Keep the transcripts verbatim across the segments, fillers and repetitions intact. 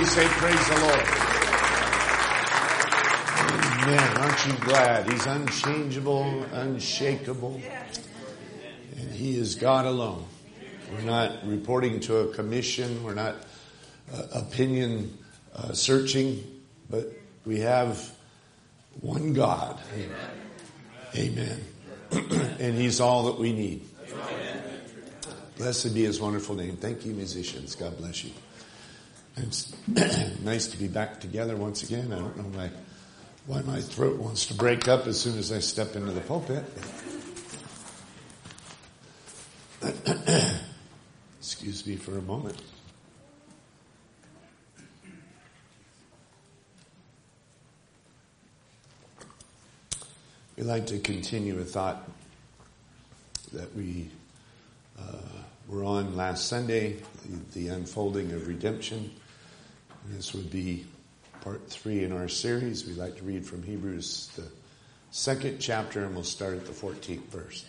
Somebody say praise the Lord. Amen. Aren't you glad? He's unchangeable, unshakable. And He is God alone. We're not reporting to a commission. We're not uh, opinion uh, searching. But we have one God. Amen. Amen. And He's all that we need. Blessed be His wonderful name. Thank you, musicians. God bless you. It's nice to be back together once again. I don't know why, why my throat wants to break up as soon as I step into the pulpit. Excuse me for a moment. We'd like to continue a thought that we uh, were on last Sunday, the, the unfolding of redemption. This would be part three in our series. We'd like to read from Hebrews, the second chapter, and we'll start at the fourteenth verse.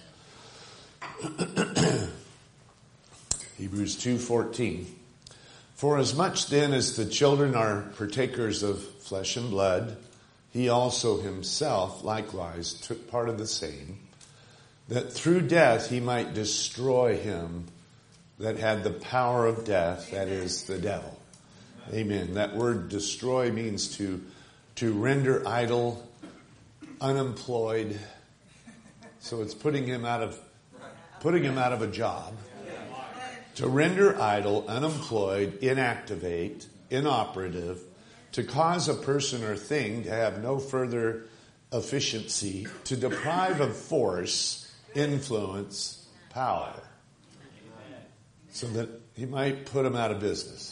Hebrews two fourteen. For as much then as the children are partakers of flesh and blood, he also himself likewise took part of the same, that through death he might destroy him that had the power of death, that is, the devil. Amen. That word destroy means to to render idle, unemployed. So it's putting him out of putting him out of a job. To render idle, unemployed, inactivate, inoperative, to cause a person or thing to have no further efficiency, to deprive of force, influence, power. So that he might put him out of business.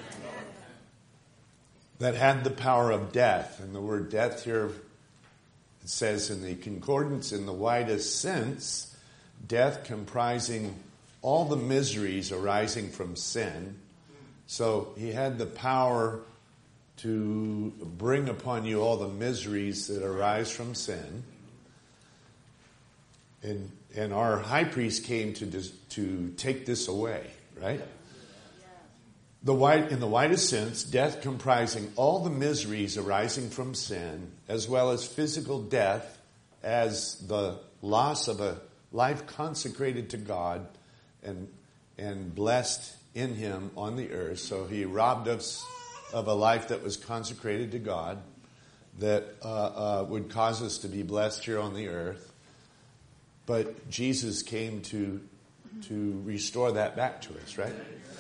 That had the power of death. And the word death here, it says in the concordance, in the widest sense, death comprising all the miseries arising from sin. So he had the power to bring upon you all the miseries that arise from sin. And and our high priest came to to take this away, right? The wide, in the widest sense, death comprising all the miseries arising from sin, as well as physical death, as the loss of a life consecrated to God and and blessed in Him on the earth. So He robbed us of a life that was consecrated to God, that uh, uh, would cause us to be blessed here on the earth. But Jesus came to to restore that back to us, right?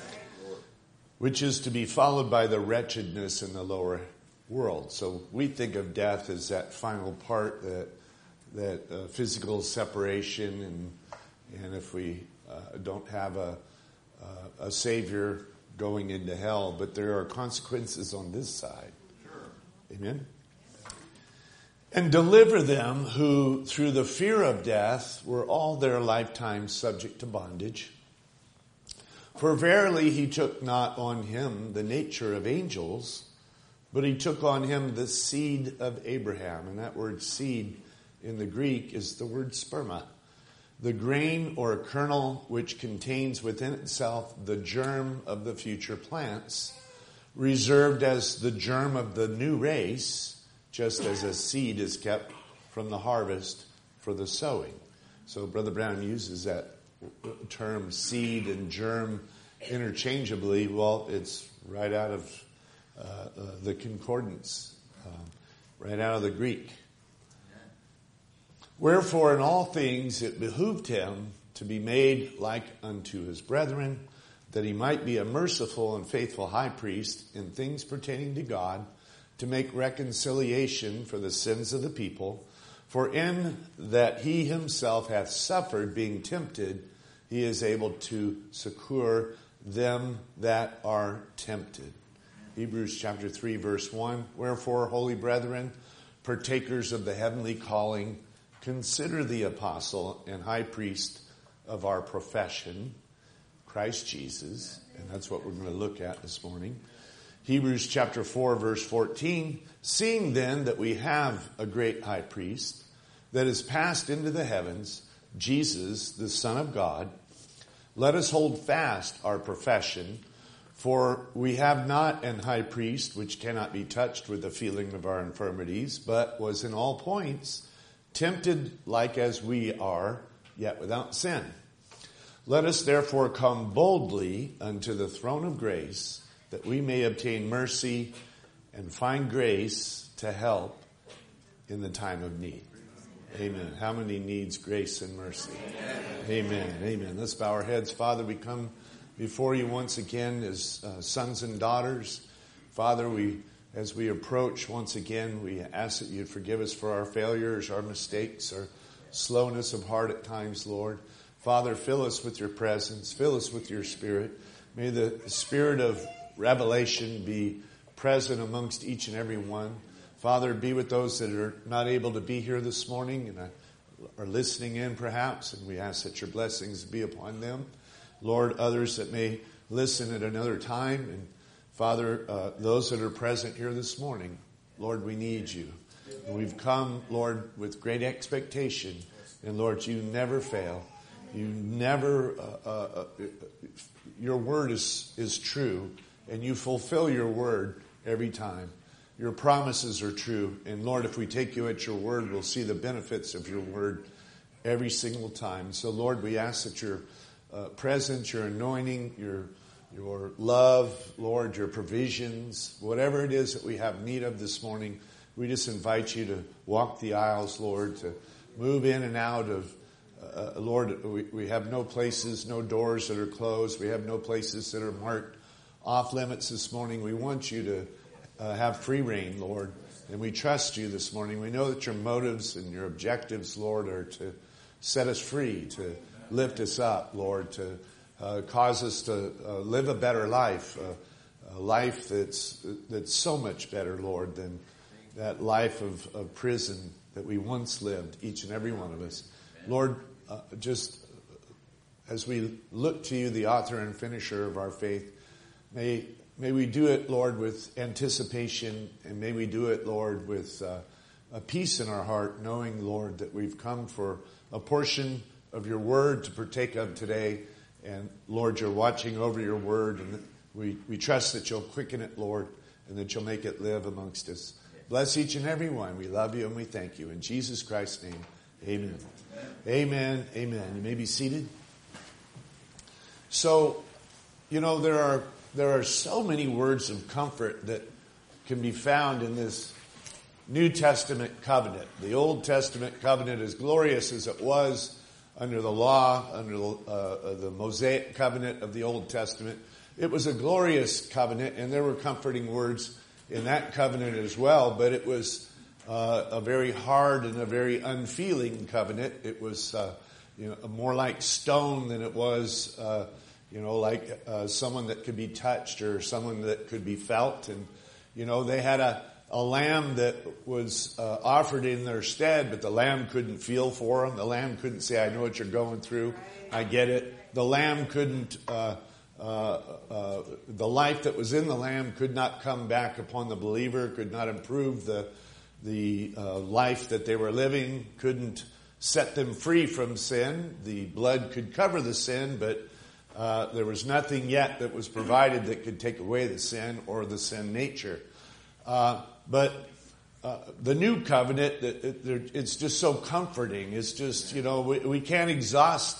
Which is to be followed by the wretchedness in the lower world. So we think of death as that final part, that that uh, physical separation, and and if we uh, don't have a uh, a Savior, going into hell. But there are consequences on this side. Sure. Amen. And deliver them who, through the fear of death, were all their lifetime subject to bondage. For verily he took not on him the nature of angels, but he took on him the seed of Abraham. And that word seed in the Greek is the word sperma, the grain or kernel which contains within itself the germ of the future plants, reserved as the germ of the new race, just as a seed is kept from the harvest for the sowing. So Brother Brown uses that term seed and germ interchangeably. Well, it's right out of uh, uh, the concordance, um, right out of the Greek. Wherefore in all things it behooved him to be made like unto his brethren, that he might be a merciful and faithful high priest in things pertaining to God, to make reconciliation for the sins of the people. For in that he himself hath suffered, being tempted, he is able to succor them that are tempted. Hebrews chapter three, verse one. Wherefore, holy brethren, partakers of the heavenly calling, consider the apostle and high priest of our profession, Christ Jesus. And that's what we're going to look at this morning. Hebrews chapter four, verse fourteen. Seeing then that we have a great high priest that is passed into the heavens, Jesus, the Son of God, let us hold fast our profession. For we have not an high priest which cannot be touched with the feeling of our infirmities, but was in all points tempted like as we are, yet without sin. Let us therefore come boldly unto the throne of grace, that we may obtain mercy and find grace to help in the time of need. Amen. How many needs grace and mercy? Amen. Amen. Amen. Let's bow our heads. Father, we come before you once again as uh, sons and daughters. Father, we, as we approach once again, we ask that you'd forgive us for our failures, our mistakes, our slowness of heart at times, Lord. Father, fill us with your presence. Fill us with your spirit. May the spirit of revelation be present amongst each and every one. Father, be with those that are not able to be here this morning and are listening in perhaps, and we ask that your blessings be upon them. Lord, others that may listen at another time, and Father, uh, those that are present here this morning, Lord, we need you. And we've come, Lord, with great expectation, and Lord, you never fail. You never, uh, uh, uh, your word is, is true, and you fulfill your word every time. Your promises are true. And Lord, if we take you at your word, we'll see the benefits of your word every single time. So Lord, we ask that your uh, presence, your anointing, your your love, Lord, your provisions, whatever it is that we have need of this morning, we just invite you to walk the aisles, Lord, to move in and out of, uh, Lord, we, we have no places, no doors that are closed. We have no places that are marked off limits this morning. We want you to Uh, have free reign, Lord, and we trust you this morning. We know that your motives and your objectives, Lord, are to set us free, to lift us up, Lord, to uh, cause us to uh, live a better life, uh, a life that's that's so much better, Lord, than that life of, of prison that we once lived, each and every one of us. Lord, uh, just as we look to you, the author and finisher of our faith, may May we do it, Lord, with anticipation, and may we do it, Lord, with uh, a peace in our heart, knowing, Lord, that we've come for a portion of your word to partake of today. And, Lord, you're watching over your word, and we, we trust that you'll quicken it, Lord, and that you'll make it live amongst us. Bless each and every one. We love you and we thank you. In Jesus Christ's name, amen. Amen. Amen. You may be seated. So, you know, there are... There are so many words of comfort that can be found in this New Testament covenant. The Old Testament covenant, as glorious as it was under the law, under the, uh, the Mosaic covenant of the Old Testament, it was a glorious covenant, and there were comforting words in that covenant as well, but it was uh, a very hard and a very unfeeling covenant. It was uh, you know, more like stone than it was uh You know, like uh, someone that could be touched or someone that could be felt. And, you know, they had a, a lamb that was uh, offered in their stead, but the lamb couldn't feel for them. The lamb couldn't say, I know what you're going through. I get it. The lamb couldn't, uh, uh, uh, the life that was in the lamb could not come back upon the believer, could not improve the, the uh, life that they were living, couldn't set them free from sin. The blood could cover the sin, but Uh, there was nothing yet that was provided that could take away the sin or the sin nature. Uh, but uh, the new covenant, it, it, it's just so comforting. It's just, you know, we, we can't exhaust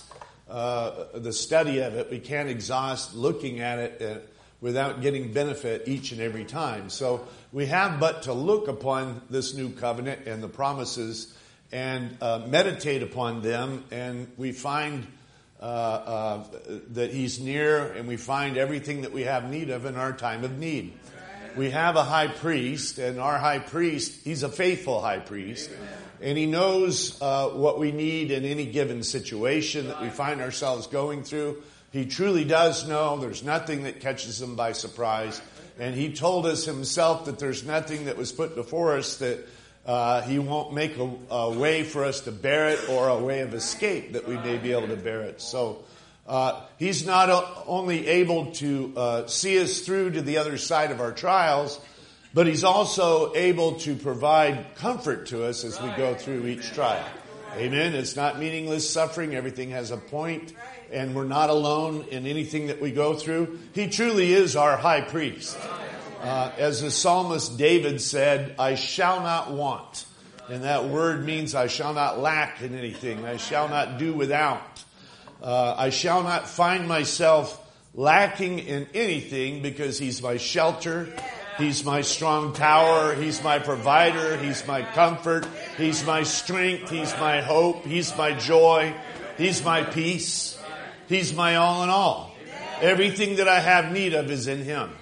uh, the study of it. We can't exhaust looking at it uh, without getting benefit each and every time. So we have but to look upon this new covenant and the promises and uh, meditate upon them, and we find Uh, uh, that he's near, and we find everything that we have need of in our time of need. We have a high priest, and our high priest, he's a faithful high priest, and he knows uh, what we need in any given situation that we find ourselves going through. He truly does know. There's nothing that catches him by surprise, and he told us himself that there's nothing that was put before us that Uh, he won't make a, a way for us to bear it, or a way of escape that we may be able to bear it. So uh, he's not a, only able to uh, see us through to the other side of our trials, but he's also able to provide comfort to us as we go through each trial. Amen. It's not meaningless suffering. Everything has a point, and we're not alone in anything that we go through. He truly is our high priest. Uh, as the psalmist David said, I shall not want. And that word means I shall not lack in anything. I shall not do without. Uh, I shall not find myself lacking in anything because He's my shelter. He's my strong tower. He's my provider. He's my comfort. He's my strength. He's my hope. He's my joy. He's my peace. He's my all in all. Everything that I have need of is in Him.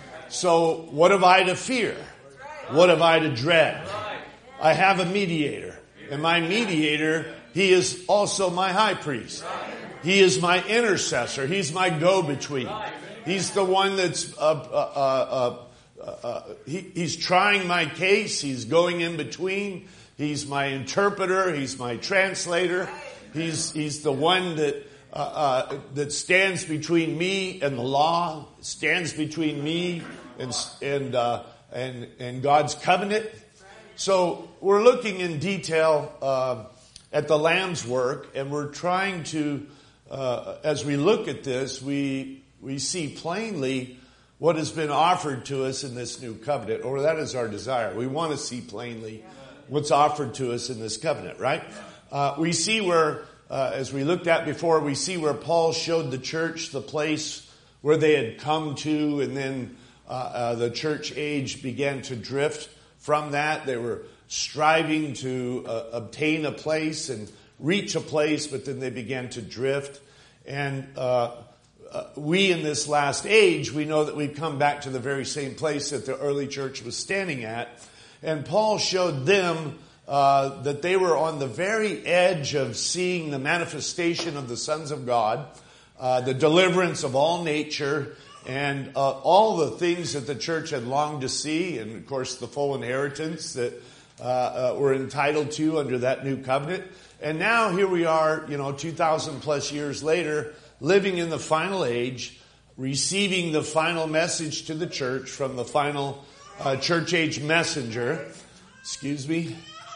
So what have I to fear? What have I to dread? I have a mediator. And my mediator, He is also my high priest. He is my intercessor. He's my go-between. He's the one that's... Uh, uh, uh, Uh, uh, he, he's trying my case. He's going in between. He's my interpreter. He's my translator. He's he's the one that uh, uh, that stands between me and the law. Stands between me and and uh, and and God's covenant. So we're looking in detail uh, at the Lamb's work, and we're trying to, uh, as we look at this, we we see plainly what has been offered to us in this new covenant, or that is our desire. We want to see plainly what's offered to us in this covenant, right? Uh, we see where, uh, as we looked at before, we see where Paul showed the church the place where they had come to, and then uh, uh, the church age began to drift from that. They were striving to uh, obtain a place and reach a place, but then they began to drift. And uh Uh, we in this last age, we know that we've come back to the very same place that the early church was standing at. And Paul showed them uh, that they were on the very edge of seeing the manifestation of the sons of God, uh, the deliverance of all nature, and uh, all the things that the church had longed to see, and of course the full inheritance that uh, uh, we're entitled to under that new covenant. And now here we are, you know, two thousand plus years later, living in the final age, receiving the final message to the church from the final uh, church age messenger. Excuse me.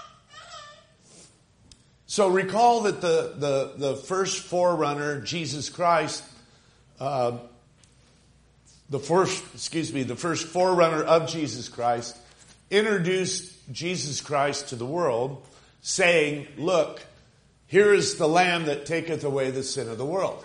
So recall that the the, the first forerunner, Jesus Christ, uh, the first, excuse me, the first forerunner of Jesus Christ, introduced Jesus Christ to the world, saying, "Look, here is the Lamb that taketh away the sin of the world."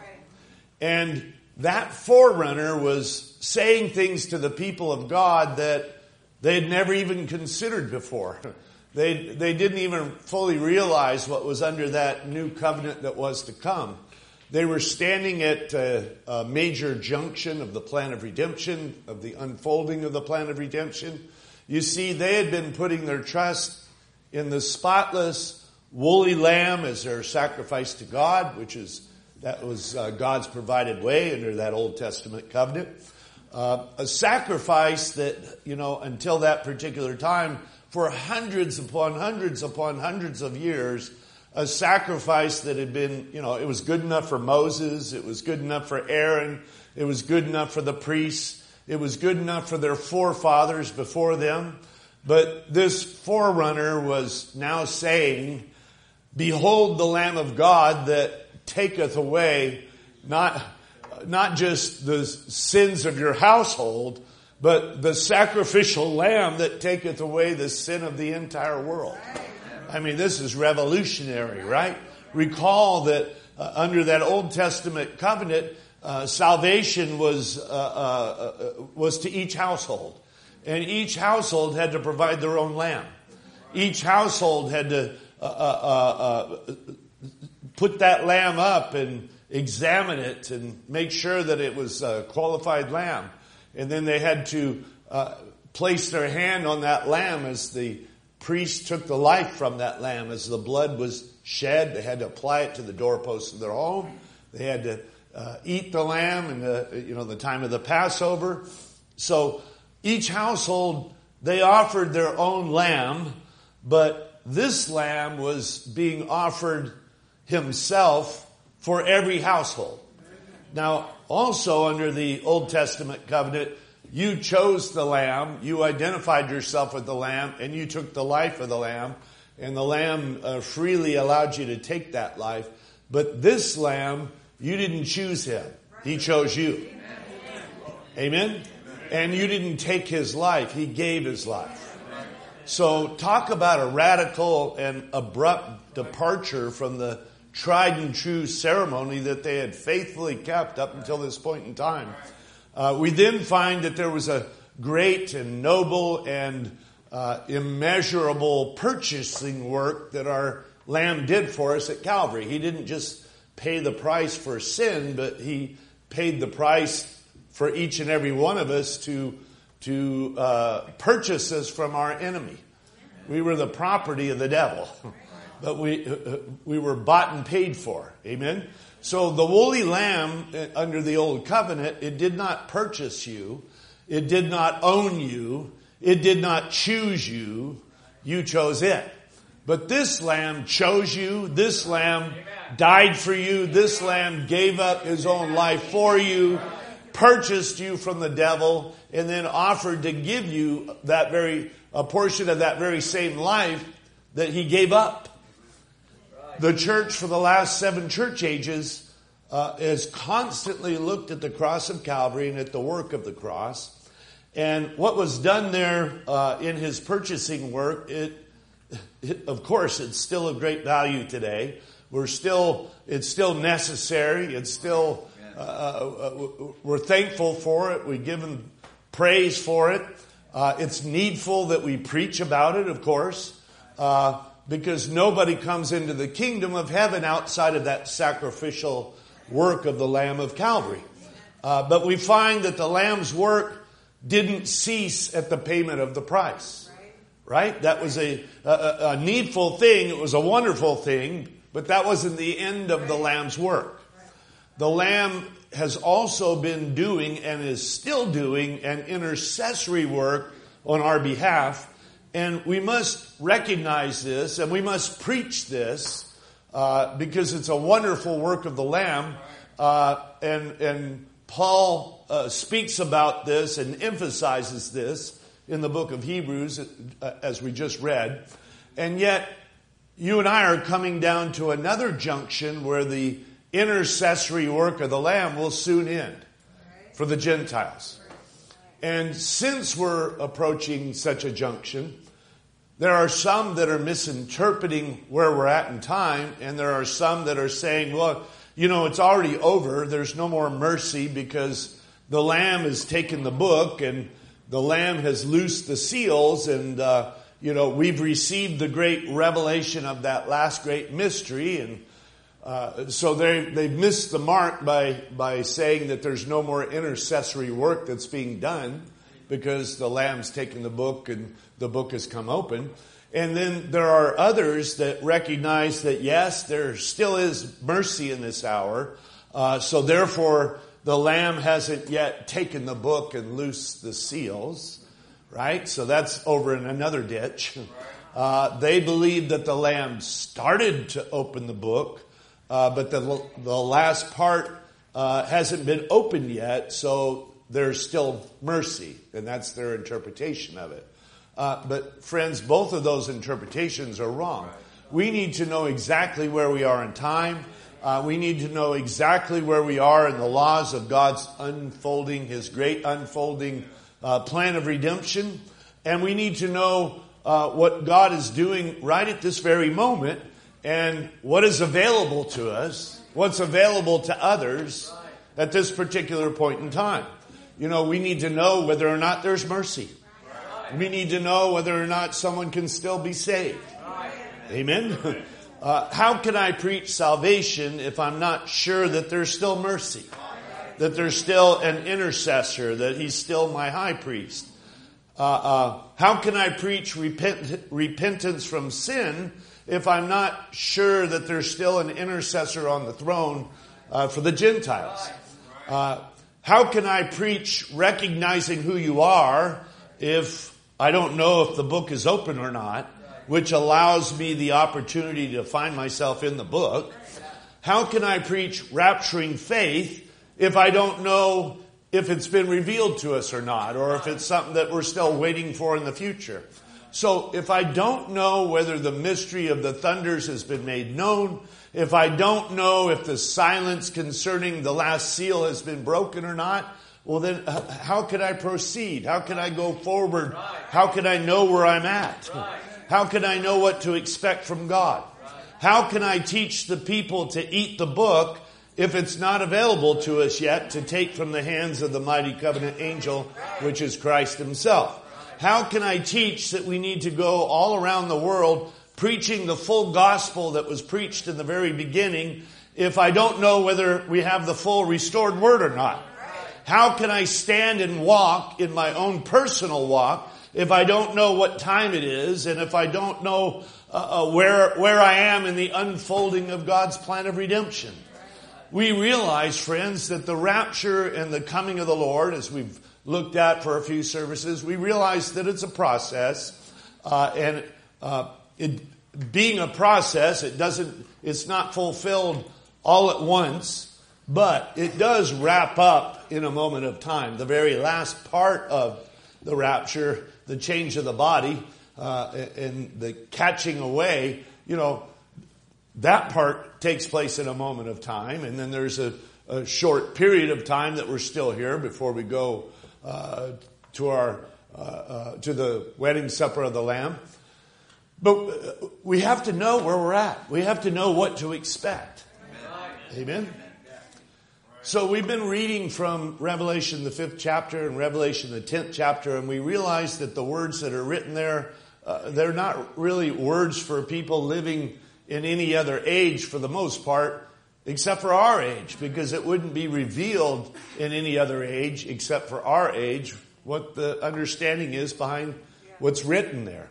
And that forerunner was saying things to the people of God that they had never even considered before. They they didn't even fully realize what was under that new covenant that was to come. They were standing at a, a major junction of the plan of redemption, of the unfolding of the plan of redemption. You see, they had been putting their trust in the spotless, woolly lamb as their sacrifice to God, which is That was uh, God's provided way under that Old Testament covenant. Uh, a sacrifice that, you know, until that particular time, for hundreds upon hundreds upon hundreds of years, a sacrifice that had been, you know, it was good enough for Moses, it was good enough for Aaron, it was good enough for the priests, it was good enough for their forefathers before them. But this forerunner was now saying, "Behold the Lamb of God that taketh away not not just the sins of your household, but the sacrificial lamb that taketh away the sin of the entire world." I mean, this is revolutionary, right? Recall that uh, under that Old Testament covenant, uh, salvation was uh, uh, was to each household, and each household had to provide their own lamb. Each household had to uh, uh, uh, put that lamb up and examine it and make sure that it was a qualified lamb. And then they had to uh, place their hand on that lamb as the priest took the life from that lamb. As the blood was shed, they had to apply it to the doorposts of their home. They had to uh, eat the lamb in the, you know, the time of the Passover. So each household, they offered their own lamb, but this lamb was being offered himself for every household. Now, also under the Old Testament covenant, you chose the lamb, you identified yourself with the lamb, and you took the life of the lamb, and the Lamb uh, freely allowed you to take that life. But this Lamb, you didn't choose him. He chose you. Amen? And you didn't take his life. He gave his life. So talk about a radical and abrupt departure from the tried and true ceremony that they had faithfully kept up until this point in time. Uh, we then find that there was a great and noble and uh, immeasurable purchasing work that our Lamb did for us at Calvary. He didn't just pay the price for sin, but he paid the price for each and every one of us to to uh, purchase us from our enemy. We were the property of the devil, but we uh, we were bought and paid for. Amen. So the woolly lamb under the old covenant, it did not purchase you, it did not own you, it did not choose you. You chose it. But this lamb chose you. This lamb died for you. This lamb gave up his own life for you, purchased you from the devil, and then offered to give you that very a portion of that very same life that he gave up. The church for the last seven church ages uh, has constantly looked at the cross of Calvary and at the work of the cross. And what was done there uh, in his purchasing work, it, it, of course, it's still of great value today. We're still, it's still necessary. It's still, uh, uh, we're thankful for it. We give him praise for it. Uh, it's needful that we preach about it, of course, uh, because nobody comes into the kingdom of heaven outside of that sacrificial work of the Lamb of Calvary. Uh, but we find that the Lamb's work didn't cease at the payment of the price. Right? That was a, a, a needful thing. It was a wonderful thing, but that wasn't the end of the Lamb's work. The Lamb has also been doing and is still doing an intercessory work on our behalf. And we must recognize this and we must preach this uh, because it's a wonderful work of the Lamb. Uh, and, and Paul uh, speaks about this and emphasizes this in the book of Hebrews, uh, as we just read. And yet, you and I are coming down to another junction where the intercessory work of the Lamb will soon end for the Gentiles. And since we're approaching such a junction, there are some that are misinterpreting where we're at in time, and there are some that are saying, well, you know, it's already over. There's no more mercy because the Lamb has taken the book and the Lamb has loosed the seals, and, uh, you know, we've received the great revelation of that last great mystery. And uh, so they, they've missed the mark by, by saying that there's no more intercessory work that's being done because the Lamb's taken the book and the book has come open. And then there are others that recognize that, yes, there still is mercy in this hour. Uh, so therefore, the Lamb hasn't yet taken the book and loosed the seals, right? So that's over in another ditch. Uh, they believe that the Lamb started to open the book, uh, but the the last part uh, hasn't been opened yet, so there's still mercy, and that's their interpretation of it. Uh, but friends, both of those interpretations are wrong. We need to know exactly where we are in time. Uh, we need to know exactly where we are in the laws of God's unfolding, His great unfolding uh, plan of redemption. And we need to know uh, what God is doing right at this very moment and what is available to us, what's available to others at this particular point in time. You know, we need to know whether or not there's mercy. We need to know whether or not someone can still be saved. Amen? Uh, how can I preach salvation if I'm not sure that there's still mercy? That there's still an intercessor, that he's still my high priest? Uh, uh, how can I preach repent, repentance from sin if I'm not sure that there's still an intercessor on the throne uh, for the Gentiles? Uh, how can I preach recognizing who you are if I don't know if the book is open or not, which allows me the opportunity to find myself in the book? How can I preach rapturing faith if I don't know if it's been revealed to us or not, or if it's something that we're still waiting for in the future? So if I don't know whether the mystery of the thunders has been made known, if I don't know if the silence concerning the last seal has been broken or not, well then how can I proceed? How can I go forward? How can I know where I'm at? How can I know what to expect from God? How can I teach the people to eat the book if it's not available to us yet to take from the hands of the mighty covenant angel, which is Christ himself? How can I teach that we need to go all around the world preaching the full gospel that was preached in the very beginning if I don't know whether we have the full restored word or not? How can I stand and walk in my own personal walk if I don't know what time it is and if I don't know uh, uh, where where I am in the unfolding of God's plan of redemption? We realize, friends, that the rapture and the coming of the Lord, as we've looked at for a few services, we realize that it's a process, uh, and uh, it being a process, it doesn't, it's not fulfilled all at once, but it does wrap up in a moment of time. The very last part of the rapture, the change of the body, uh, and the catching away, you know, that part takes place in a moment of time, and then there's a, a short period of time that we're still here before we go uh, to our uh, uh, to the wedding supper of the Lamb. But we have to know where we're at. We have to know what to expect. Amen. Amen. So we've been reading from Revelation, the fifth chapter, and Revelation, the tenth chapter, and we realize that the words that are written there, uh, they're not really words for people living in any other age for the most part, except for our age, because it wouldn't be revealed in any other age except for our age what the understanding is behind what's written there.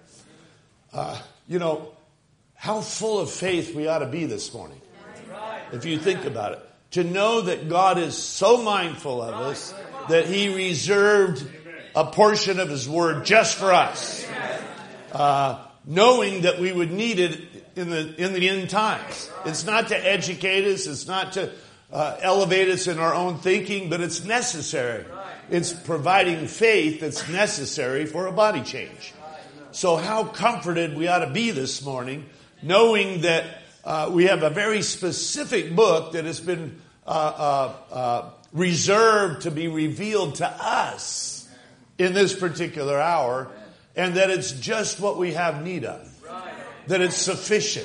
Uh, you know, how full of faith we ought to be this morning, if you think about it. To know that God is so mindful of us that He reserved a portion of His Word just for us, uh, knowing that we would need it in the in the end times. It's not to educate us, it's not to uh, elevate us in our own thinking, but it's necessary. It's providing faith that's necessary for a body change. So how comforted we ought to be this morning, knowing that uh, we have a very specific book that has been uh, uh, uh, reserved to be revealed to us in this particular hour, and that it's just what we have need of. That it's sufficient.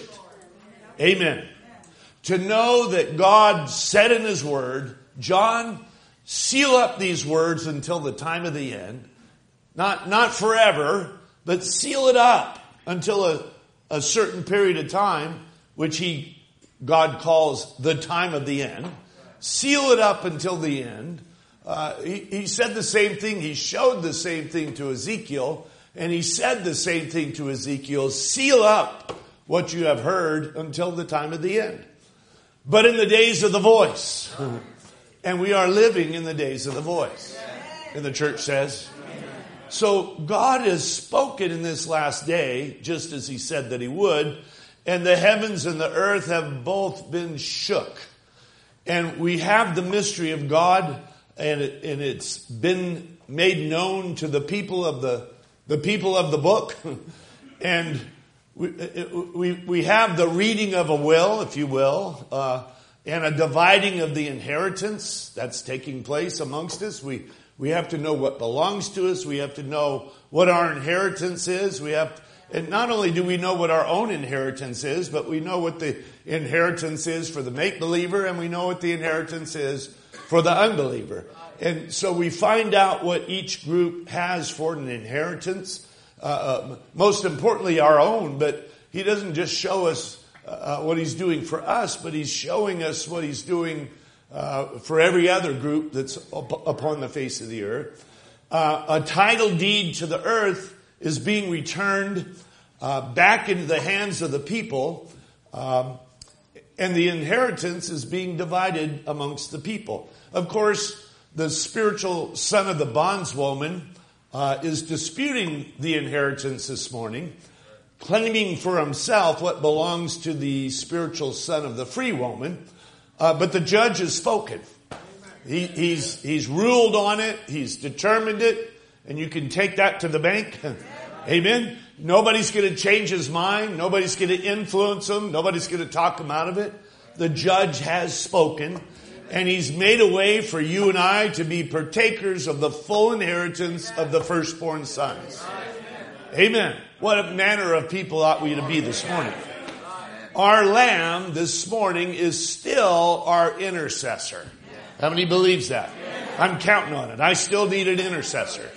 Amen. To know that God said in His Word, John, seal up these words until the time of the end. Not, not forever, but seal it up until a, a certain period of time, which he, God calls the time of the end. Seal it up until the end. Uh, he, he said the same thing. He showed the same thing to Ezekiel. And he said the same thing to Ezekiel, seal up what you have heard until the time of the end. But in the days of the voice, and we are living in the days of the voice, and the church says. So God has spoken in this last day, just as He said that He would, and the heavens and the earth have both been shook. And we have the mystery of God, and, it, and it's been made known to the people of the The people of the book, and we, we we have the reading of a will, if you will, uh, and a dividing of the inheritance that's taking place amongst us. We we have to know what belongs to us. We have to know what our inheritance is. We have, and not only do we know what our own inheritance is, but we know what the inheritance is for the make-believer, and we know what the inheritance is for the unbeliever. And so we find out what each group has for an inheritance, uh, uh, most importantly our own, but He doesn't just show us uh, what He's doing for us, but He's showing us what He's doing uh, for every other group that's up upon the face of the earth. Uh, a title deed to the earth is being returned uh, back into the hands of the people, um, and the inheritance is being divided amongst the people. Of course, the spiritual son of the bondswoman uh, is disputing the inheritance this morning, claiming for himself what belongs to the spiritual son of the free woman. Uh, but the judge has spoken. He, he's, he's ruled on it. He's determined it. And you can take that to the bank. Amen. Nobody's going to change his mind. Nobody's going to influence him. Nobody's going to talk him out of it. The judge has spoken, and he's made a way for you and I to be partakers of the full inheritance of the firstborn sons. Amen. What manner of people ought we to be this morning? Our lamb this morning is still our intercessor. How many believes that? I'm counting on it. I still need an intercessor.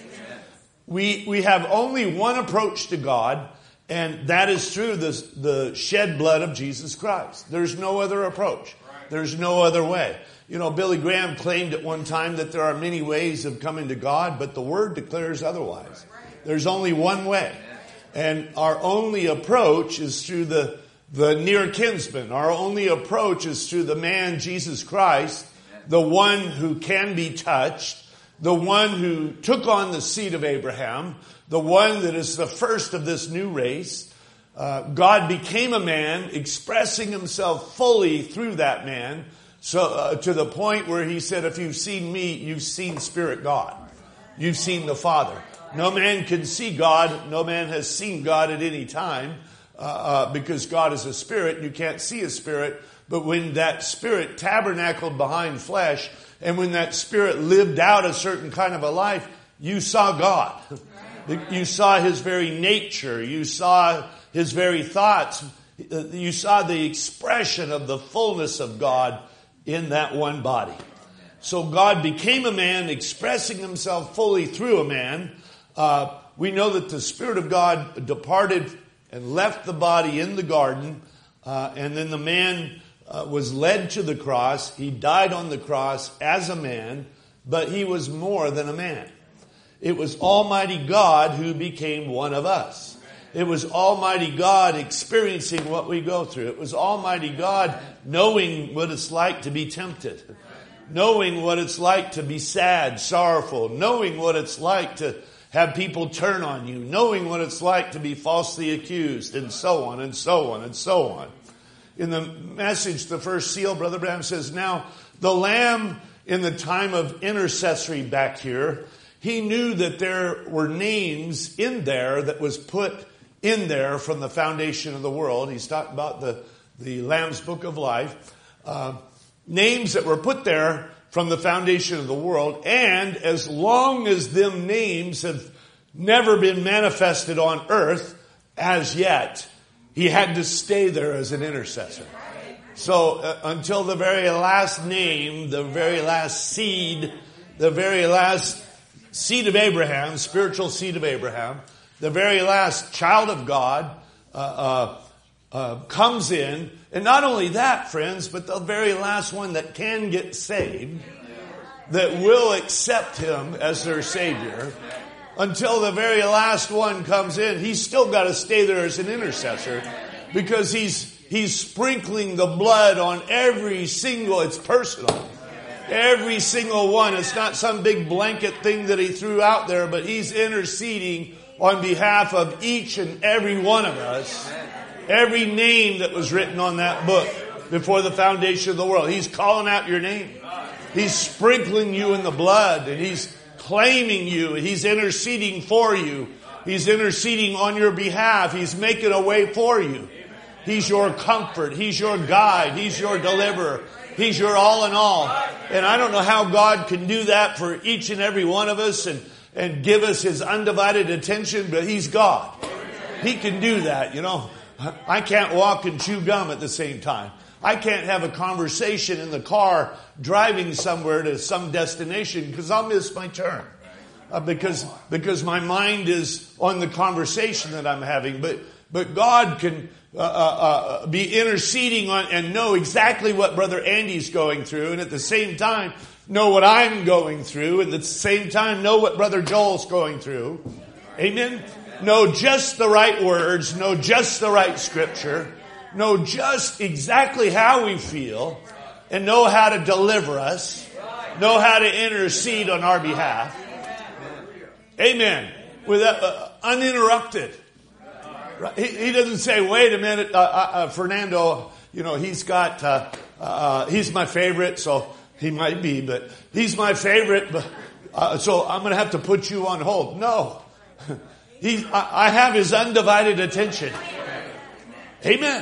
We we have only one approach to God, and that is through the, the shed blood of Jesus Christ. There's no other approach. There's no other way. You know, Billy Graham claimed at one time that there are many ways of coming to God, but the Word declares otherwise. There's only one way. And our only approach is through the, the near kinsman. Our only approach is through the man, Jesus Christ, the one who can be touched, the one who took on the seed of Abraham, the one that is the first of this new race. Uh, God became a man, expressing himself fully through that man, so uh, to the point where he said, if you've seen me, you've seen Spirit God. You've seen the Father. No man can see God. No man has seen God at any time uh, uh, because God is a spirit. You can't see a spirit. But when that spirit tabernacled behind flesh, and when that spirit lived out a certain kind of a life, you saw God. You saw his very nature. You saw his very thoughts. You saw the expression of the fullness of God in that one body. So God became a man, expressing himself fully through a man. Uh, we know that the Spirit of God departed and left the body in the garden, uh, and then the man uh, was led to the cross. He died on the cross as a man, but he was more than a man. It was Almighty God who became one of us. It was Almighty God experiencing what we go through. It was Almighty God knowing what it's like to be tempted, knowing what it's like to be sad, sorrowful, knowing what it's like to have people turn on you, knowing what it's like to be falsely accused, and so on and so on and so on. In the message, the first seal, Brother Branham says, now the Lamb in the time of intercessory back here, he knew that there were names in there that was put in there from the foundation of the world. He's talking about the, the Lamb's Book of Life. Uh, names that were put there from the foundation of the world. And as long as them names have never been manifested on earth as yet, he had to stay there as an intercessor. So uh, until the very last name, the very last seed, the very last seed of Abraham, spiritual seed of Abraham, the very last child of God uh, uh, uh, comes in. And not only that, friends, but the very last one that can get saved, that will accept him as their Savior, until the very last one comes in, he's still got to stay there as an intercessor, because he's he's sprinkling the blood on every single, it's personal. Every single one. It's not some big blanket thing that he threw out there, but he's interceding on behalf of each and every one of us. Every name that was written on that book before the foundation of the world. He's calling out your name. He's sprinkling you in the blood, and he's claiming you, and he's interceding for you. He's interceding on your behalf. He's making a way for you. He's your comfort. He's your guide. He's your deliverer. He's your all in all. And I don't know how God can do that for each and every one of us and, and give us his undivided attention, but he's God. He can do that, you know. I can't walk and chew gum at the same time. I can't have a conversation in the car driving somewhere to some destination because I'll miss my turn. Uh, because because my mind is on the conversation that I'm having. But but God can uh, uh, uh, be interceding on and know exactly what Brother Andy's going through, and at the same time know what I'm going through, and at the same time know what Brother Joel's going through. Amen? Know just the right words, know just the right scripture, know just exactly how we feel, and know how to deliver us, know how to intercede on our behalf. Amen. With uh, uninterrupted. He, he doesn't say, wait a minute, uh, uh, Fernando, you know, he's got, uh, uh, he's my favorite, so he might be, but he's my favorite, but, uh, so I'm going to have to put you on hold. No. He, I, I have his undivided attention. Amen.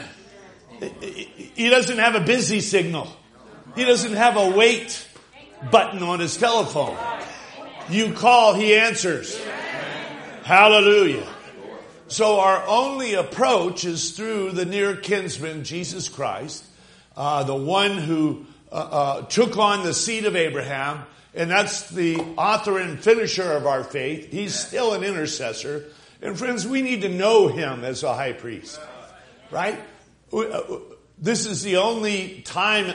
He doesn't have a busy signal. He doesn't have a wait button on his telephone. You call, he answers. Hallelujah. So our only approach is through the near kinsman, Jesus Christ, uh, the one who uh, uh, took on the seed of Abraham, and that's the author and finisher of our faith. He's still an intercessor. And friends, we need to know him as a high priest, right? This is the only time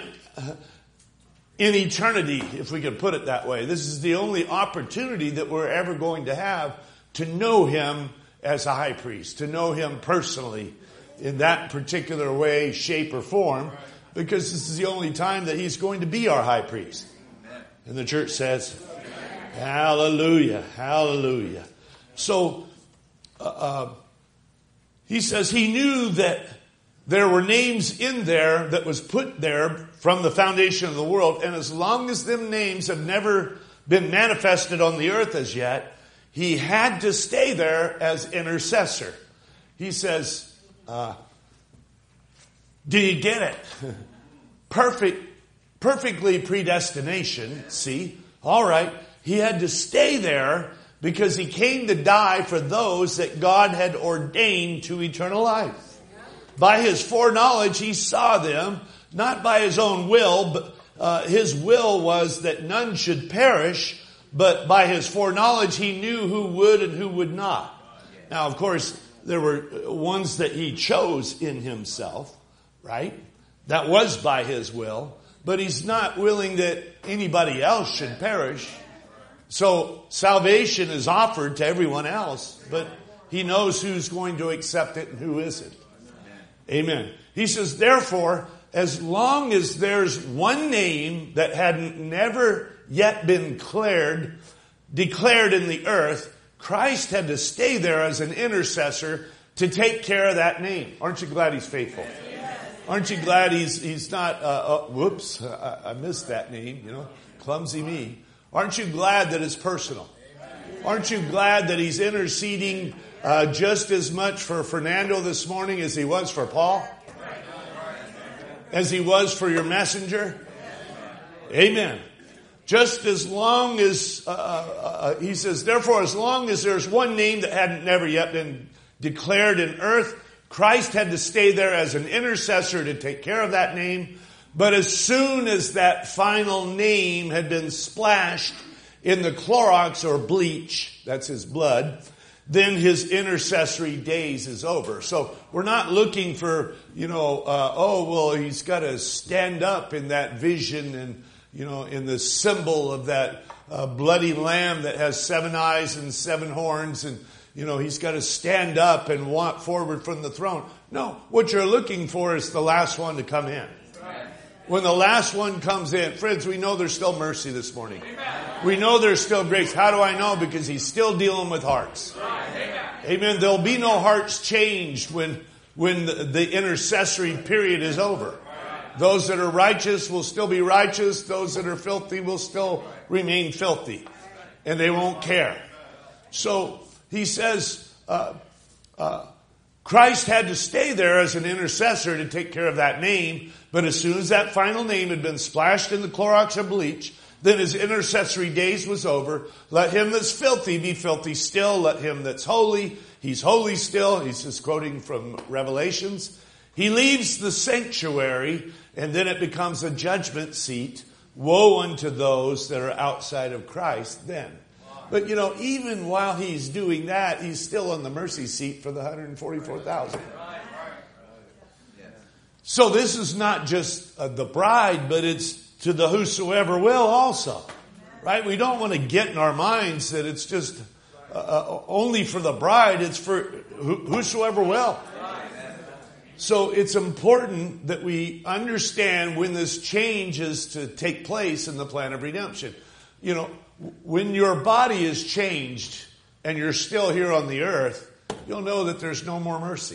in eternity, if we could put it that way. This is the only opportunity that we're ever going to have to know him as a high priest, to know him personally in that particular way, shape, or form, because this is the only time that he's going to be our high priest. And the church says, hallelujah, hallelujah. So, uh, uh, he says he knew that there were names in there that was put there from the foundation of the world, and as long as them names have never been manifested on the earth as yet, he had to stay there as intercessor. He says, uh, do you get it? Perfect, perfectly predestination. See? All right. He had to stay there because he came to die for those that God had ordained to eternal life. By his foreknowledge, he saw them, not by his own will, but uh, his will was that none should perish. But by his foreknowledge, he knew who would and who would not. Now, of course, there were ones that he chose in himself, right? That was by his will. But he's not willing that anybody else should perish. So salvation is offered to everyone else, but he knows who's going to accept it and who isn't. Amen. He says, therefore, as long as there's one name that hadn't never yet been declared, declared in the earth, Christ had to stay there as an intercessor to take care of that name. Aren't you glad he's faithful? Aren't you glad he's he's not, uh, uh, whoops, I, I missed that name, you know, clumsy me. Aren't you glad that it's personal? Aren't you glad that he's interceding uh, just as much for Fernando this morning as he was for Paul? As he was for your messenger? Amen. Just as long as, uh, uh, he says, therefore, as long as there's one name that hadn't never yet been declared in earth, Christ had to stay there as an intercessor to take care of that name. But as soon as that final name had been splashed in the Clorox or bleach, that's his blood, then his intercessory days is over. So we're not looking for, you know, uh, oh, well, he's got to stand up in that vision and, you know, in the symbol of that uh, bloody lamb that has seven eyes and seven horns, and, you know, he's got to stand up and walk forward from the throne. No, what you're looking for is the last one to come in. When the last one comes in, friends, we know there's still mercy this morning. We know there's still grace. How do I know? Because he's still dealing with hearts. Amen. There'll be no hearts changed when, when the, the intercessory period is over. Those that are righteous will still be righteous. Those that are filthy will still remain filthy. And they won't care. So he says, uh, uh, Christ had to stay there as an intercessor to take care of that name. But as soon as that final name had been splashed in the Clorox or bleach, then his intercessory days was over. Let him that's filthy be filthy still. Let him that's holy, he's holy still. He's just quoting from Revelations. He leaves the sanctuary, and then it becomes a judgment seat. Woe unto those that are outside of Christ then. But, you know, even while he's doing that, he's still on the mercy seat for the one hundred forty-four thousand. So this is not just uh, the bride, but it's to the whosoever will also. Right? We don't want to get in our minds that it's just uh, uh, only for the bride. It's for wh- whosoever will. So it's important that we understand when this change is to take place in the plan of redemption. You know, when your body is changed and you're still here on the earth, you'll know that there's no more mercy.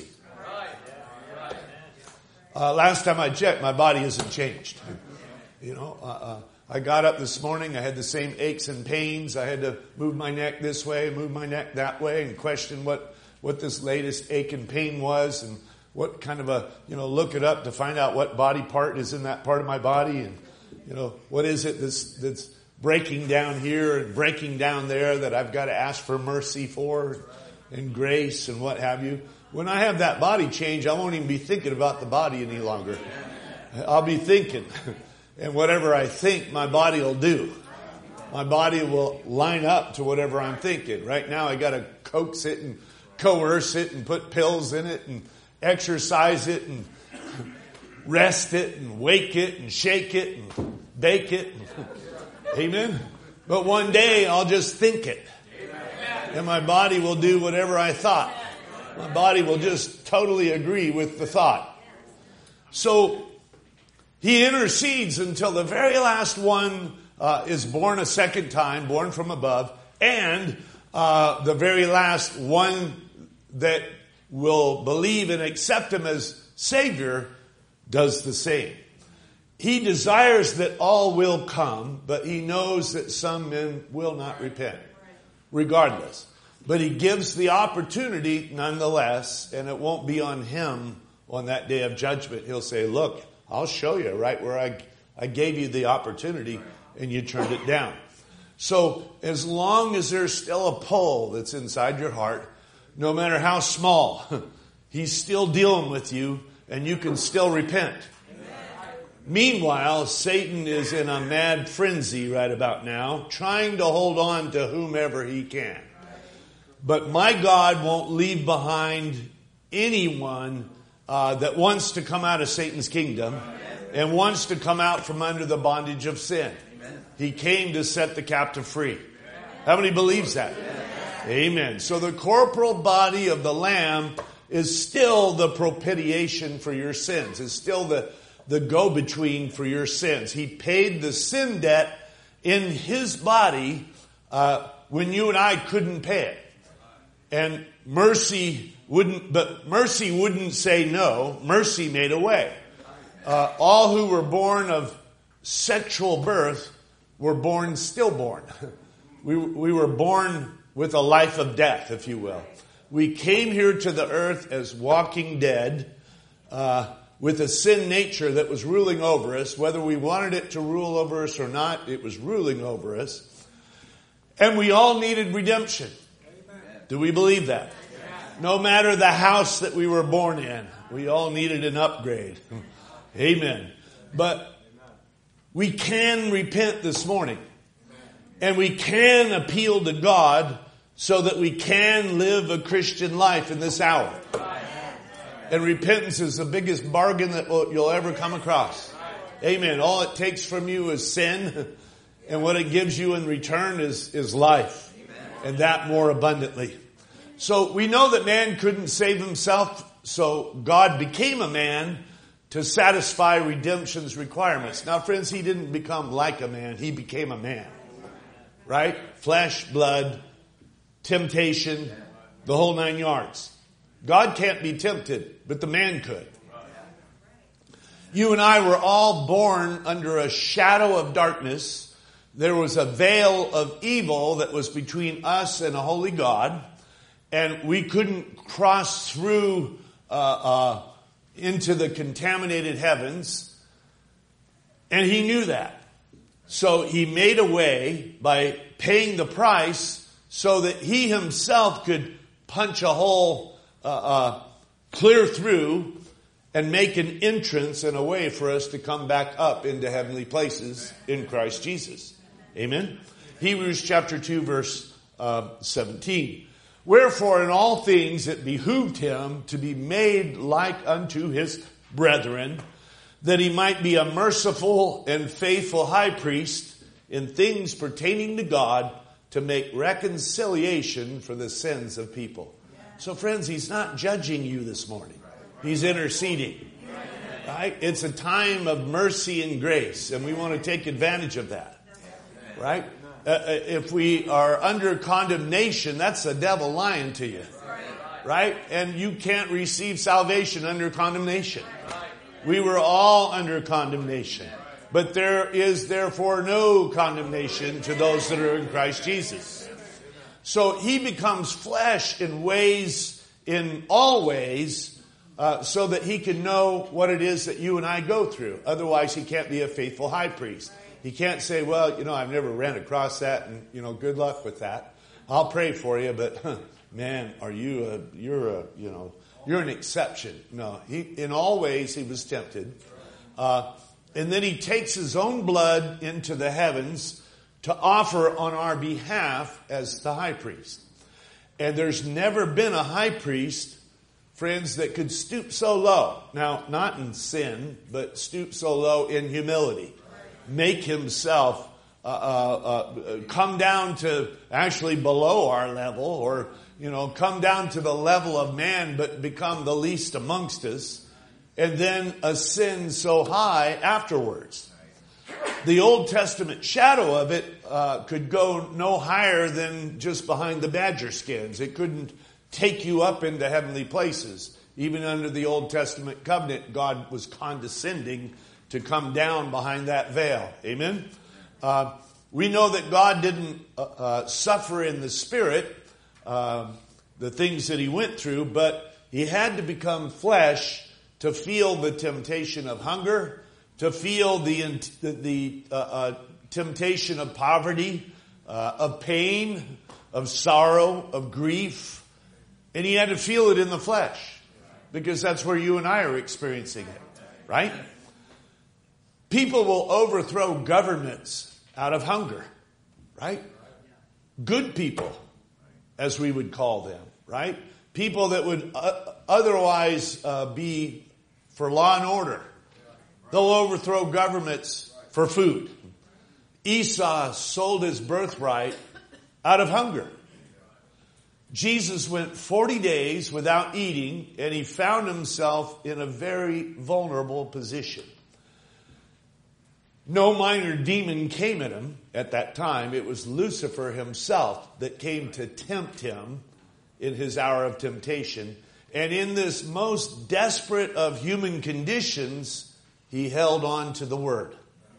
Uh, last time I checked, my body isn't changed. You know, uh, uh, I got up this morning, I had the same aches and pains. I had to move my neck this way, move my neck that way, and question what, what this latest ache and pain was, and what kind of a, you know, look it up to find out what body part is in that part of my body, and, you know, what is it that's, that's breaking down here and breaking down there that I've got to ask for mercy for and grace and what have you. When I have that body change, I won't even be thinking about the body any longer. I'll be thinking. And whatever I think, my body will do. My body will line up to whatever I'm thinking. Right now, I got to coax it and coerce it and put pills in it and exercise it and rest it and wake it and shake it and bake it. Amen. But one day, I'll just think it. And my body will do whatever I thought. My body will just totally agree with the thought. So, He intercedes until the very last one uh, is born a second time, born from above, and uh, the very last one that will believe and accept Him as Savior does the same. He desires that all will come, but He knows that some men will not repent, regardless. But He gives the opportunity nonetheless, and it won't be on Him on that day of judgment. He'll say, look, I'll show you right where I, I gave you the opportunity and you turned it down. So as long as there's still a pull that's inside your heart, no matter how small, He's still dealing with you and you can still repent. Meanwhile, Satan is in a mad frenzy right about now, trying to hold on to whomever he can. But my God won't leave behind anyone Uh, that wants to come out of Satan's kingdom and wants to come out from under the bondage of sin. He came to set the captive free. How many believes that? Amen. So the corporal body of the Lamb is still the propitiation for your sins. It's still the, the go-between for your sins. He paid the sin debt in His body uh, when you and I couldn't pay it. And mercy wouldn't, but mercy wouldn't say no. Mercy made a way. Uh, all who were born of sexual birth were born stillborn. We, we were born with a life of death, if you will. We came here to the earth as walking dead, uh, with a sin nature that was ruling over us. Whether we wanted it to rule over us or not, it was ruling over us. And we all needed redemption. Do we believe that? No matter the house that we were born in, we all needed an upgrade. Amen. But we can repent this morning. And we can appeal to God so that we can live a Christian life in this hour. And repentance is the biggest bargain that you'll ever come across. Amen. All it takes from you is sin. And what it gives you in return is, is life. And that more abundantly. So we know that man couldn't save himself, so God became a man to satisfy redemption's requirements. Now, friends, He didn't become like a man. He became a man. Right? Flesh, blood, temptation, the whole nine yards. God can't be tempted, but the man could. You and I were all born under a shadow of darkness. There was a veil of evil that was between us and a holy God. And we couldn't cross through uh, uh, into the contaminated heavens. And He knew that. So He made a way by paying the price so that He Himself could punch a hole uh, uh, clear through and make an entrance and a way for us to come back up into heavenly places in Christ Jesus. Amen? Hebrews chapter two, verse uh, seventeen. Wherefore in all things it behooved Him to be made like unto His brethren, that He might be a merciful and faithful high priest in things pertaining to God, to make reconciliation for the sins of people. So friends, He's not judging you this morning. He's interceding. Right? It's a time of mercy and grace, and we want to take advantage of that. Right? Uh, if we are under condemnation, that's the devil lying to you. Right? And you can't receive salvation under condemnation. We were all under condemnation. But there is therefore no condemnation to those that are in Christ Jesus. So he becomes flesh in ways, in all ways, uh, so that he can know what it is that you and I go through. Otherwise, he can't be a faithful high priest. He can't say, well, you know, I've never ran across that, and, you know, good luck with that. I'll pray for you, but, huh, man, are you a, you're a, you know, you're an exception. No, he, in all ways, he was tempted. Uh, and then he takes his own blood into the heavens to offer on our behalf as the high priest. And there's never been a high priest, friends, that could stoop so low. Now, not in sin, but stoop so low in humility. Make himself uh, uh, uh, come down to actually below our level, or, you know, come down to the level of man, but become the least amongst us, and then ascend so high afterwards. The Old Testament shadow of it uh, could go no higher than just behind the badger skins. It couldn't take you up into heavenly places. Even under the Old Testament covenant, God was condescending to come down behind that veil. Amen? Uh, we know that God didn't uh, uh, suffer in the spirit, uh, the things that he went through, but he had to become flesh to feel the temptation of hunger, to feel the, the, the uh, uh, temptation of poverty, uh, of pain, of sorrow, of grief. And he had to feel it in the flesh, because that's where you and I are experiencing it, right? People will overthrow governments out of hunger, right? Good people, as we would call them, right? People that would uh, otherwise uh, be for law and order. They'll overthrow governments for food. Esau sold his birthright out of hunger. Jesus went forty days without eating, and he found himself in a very vulnerable position. No minor demon came at him at that time. It was Lucifer himself that came to tempt him in his hour of temptation. And in this most desperate of human conditions, he held on to the word.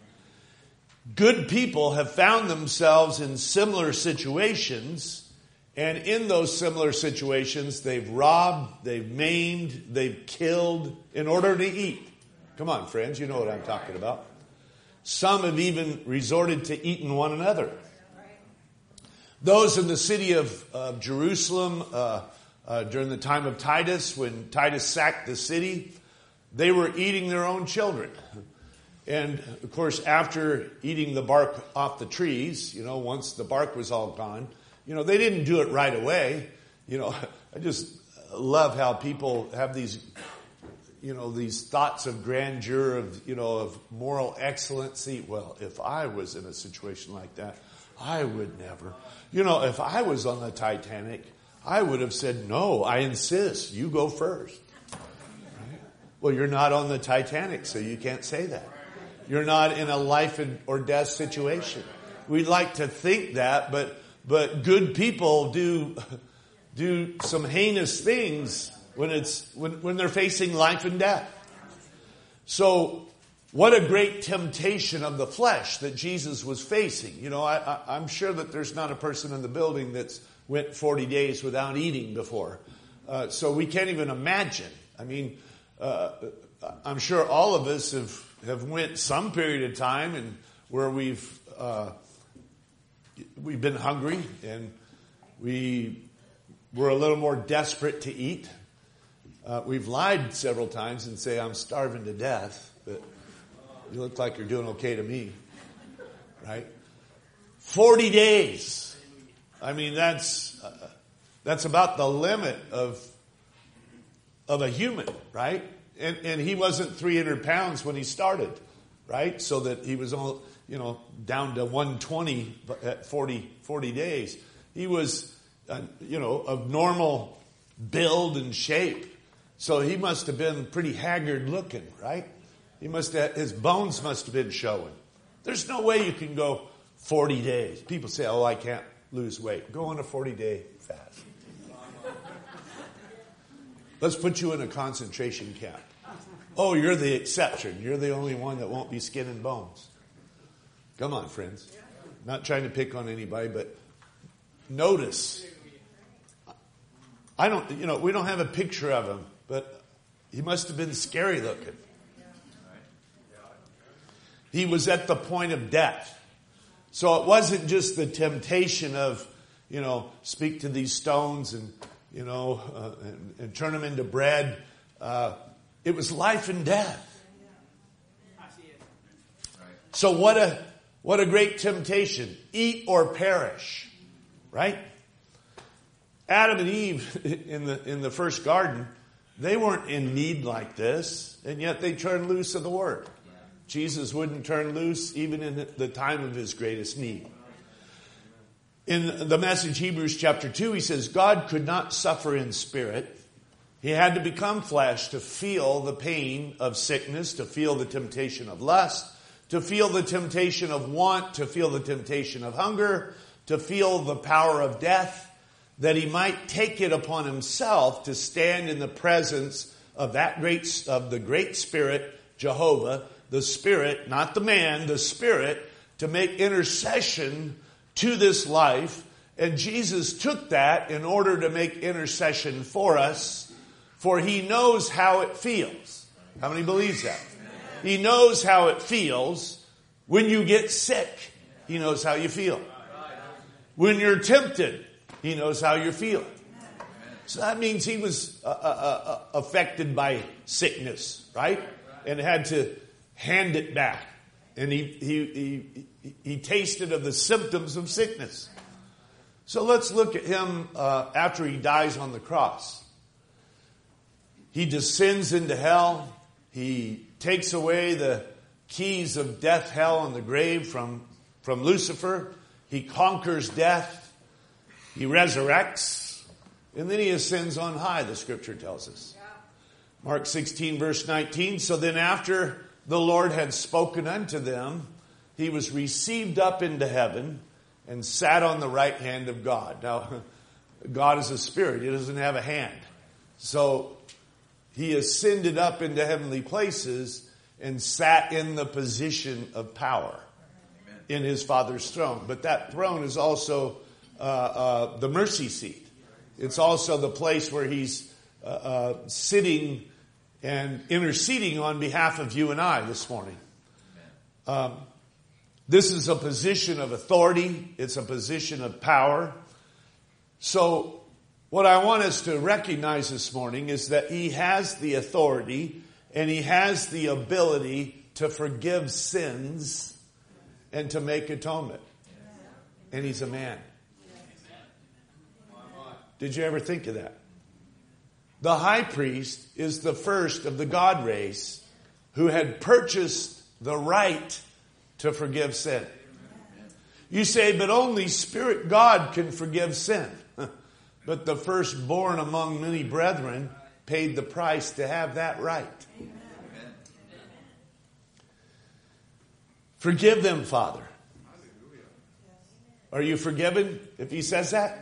Good people have found themselves in similar situations, and in those similar situations, they've robbed, they've maimed, they've killed in order to eat. Come on, friends, you know what I'm talking about. Some have even resorted to eating one another. Those in the city of uh, Jerusalem uh, uh, during the time of Titus, when Titus sacked the city, they were eating their own children. And, of course, after eating the bark off the trees, you know, once the bark was all gone, you know, they didn't do it right away. You know, I just love how people have these, you know, these thoughts of grandeur, of, you know, of moral excellency. Well, if I was in a situation like that, I would never. You know, if I was on the Titanic, I would have said, no, I insist, you go first. Right? Well, you're not on the Titanic, so you can't say that. You're not in a life or death situation. We'd like to think that, but but good people do do some heinous things when it's when, when they're facing life and death. So what a great temptation of the flesh that Jesus was facing. You know, I, I, I'm sure that there's not a person in the building that's went forty days without eating before. Uh, so we can't even imagine. I mean, uh, I'm sure all of us have, have went some period of time and where we've uh, we've been hungry and we were a little more desperate to eat. Uh, we've lied several times and say, I'm starving to death, but you look like you're doing okay to me, right? forty days. I mean, that's uh, that's about the limit of of a human, right? And and he wasn't three hundred pounds when he started, right? So that he was all, you know, down to one twenty at forty, forty days. He was, uh, you know, of normal build and shape. So he must have been pretty haggard looking, right? He must have, his bones must have been showing. There's no way you can go forty days. People say, oh, I can't lose weight. Go on a forty-day fast. Let's put you in a concentration camp. Oh, you're the exception. You're the only one that won't be skin and bones. Come on, friends. Not trying to pick on anybody, but notice. I don't, you know, we don't have a picture of him, but he must have been scary looking. He was at the point of death. So it wasn't just the temptation of, you know, speak to these stones and, you know, uh, and, and turn them into bread. Uh, it was life and death. So what a, what a great temptation. Eat or perish. Right? Adam and Eve in the, in the first garden, they weren't in need like this, and yet they turned loose of the word. Jesus wouldn't turn loose even in the time of his greatest need. In the Message, Hebrews chapter two, he says, God could not suffer in spirit. He had to become flesh to feel the pain of sickness, to feel the temptation of lust, to feel the temptation of want, to feel the temptation of hunger, to feel the power of death, that he might take it upon himself to stand in the presence of that great, of the great Spirit, Jehovah, the Spirit, not the man, the Spirit, to make intercession to this life. And Jesus took that in order to make intercession for us, for he knows how it feels. How many believes that? He knows how it feels when you get sick. He knows how you feel. When you're tempted, he knows how you're feeling. So that means he was uh, uh, uh, affected by sickness, right? And had to hand it back. And he, he, he, he tasted of the symptoms of sickness. So let's look at him uh, after he dies on the cross. He descends into hell. He takes away the keys of death, hell, and the grave from, from Lucifer. He conquers death. He resurrects. And then he ascends on high, the scripture tells us. Mark sixteen, verse nineteen. So then after the Lord had spoken unto them, he was received up into heaven and sat on the right hand of God. Now, God is a spirit. He doesn't have a hand. So he ascended up into heavenly places and sat in the position of power in his Father's throne. But that throne is also uh, uh, the mercy seat. It's also the place where he's uh, uh, sitting and interceding on behalf of you and I this morning. Um, this is a position of authority. It's a position of power. So what I want us to recognize this morning is that he has the authority and he has the ability to forgive sins and to make atonement. And he's a man. Did you ever think of that? The high priest is the first of the God race who had purchased the right to forgive sin. You say, but only Spirit God can forgive sin. But the firstborn among many brethren paid the price to have that right. Forgive them, Father. Are you forgiven if he says that?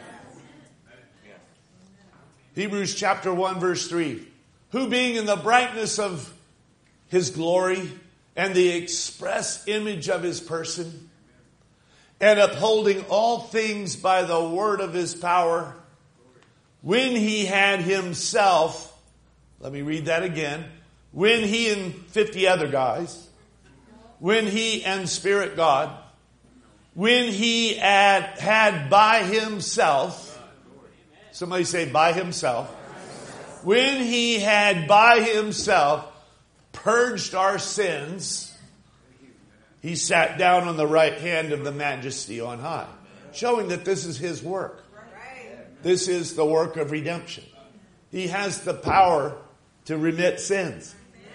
Hebrews chapter one, verse three. Who being in the brightness of his glory and the express image of his person, and upholding all things by the word of his power, when he had himself, let me read that again, when he and fifty other guys, when he and Spirit God, when he had, had by himself, somebody say by himself, when he had by himself purged our sins, he sat down on the right hand of the Majesty on high, showing that this is his work. This is the work of redemption. He has the power to remit sins.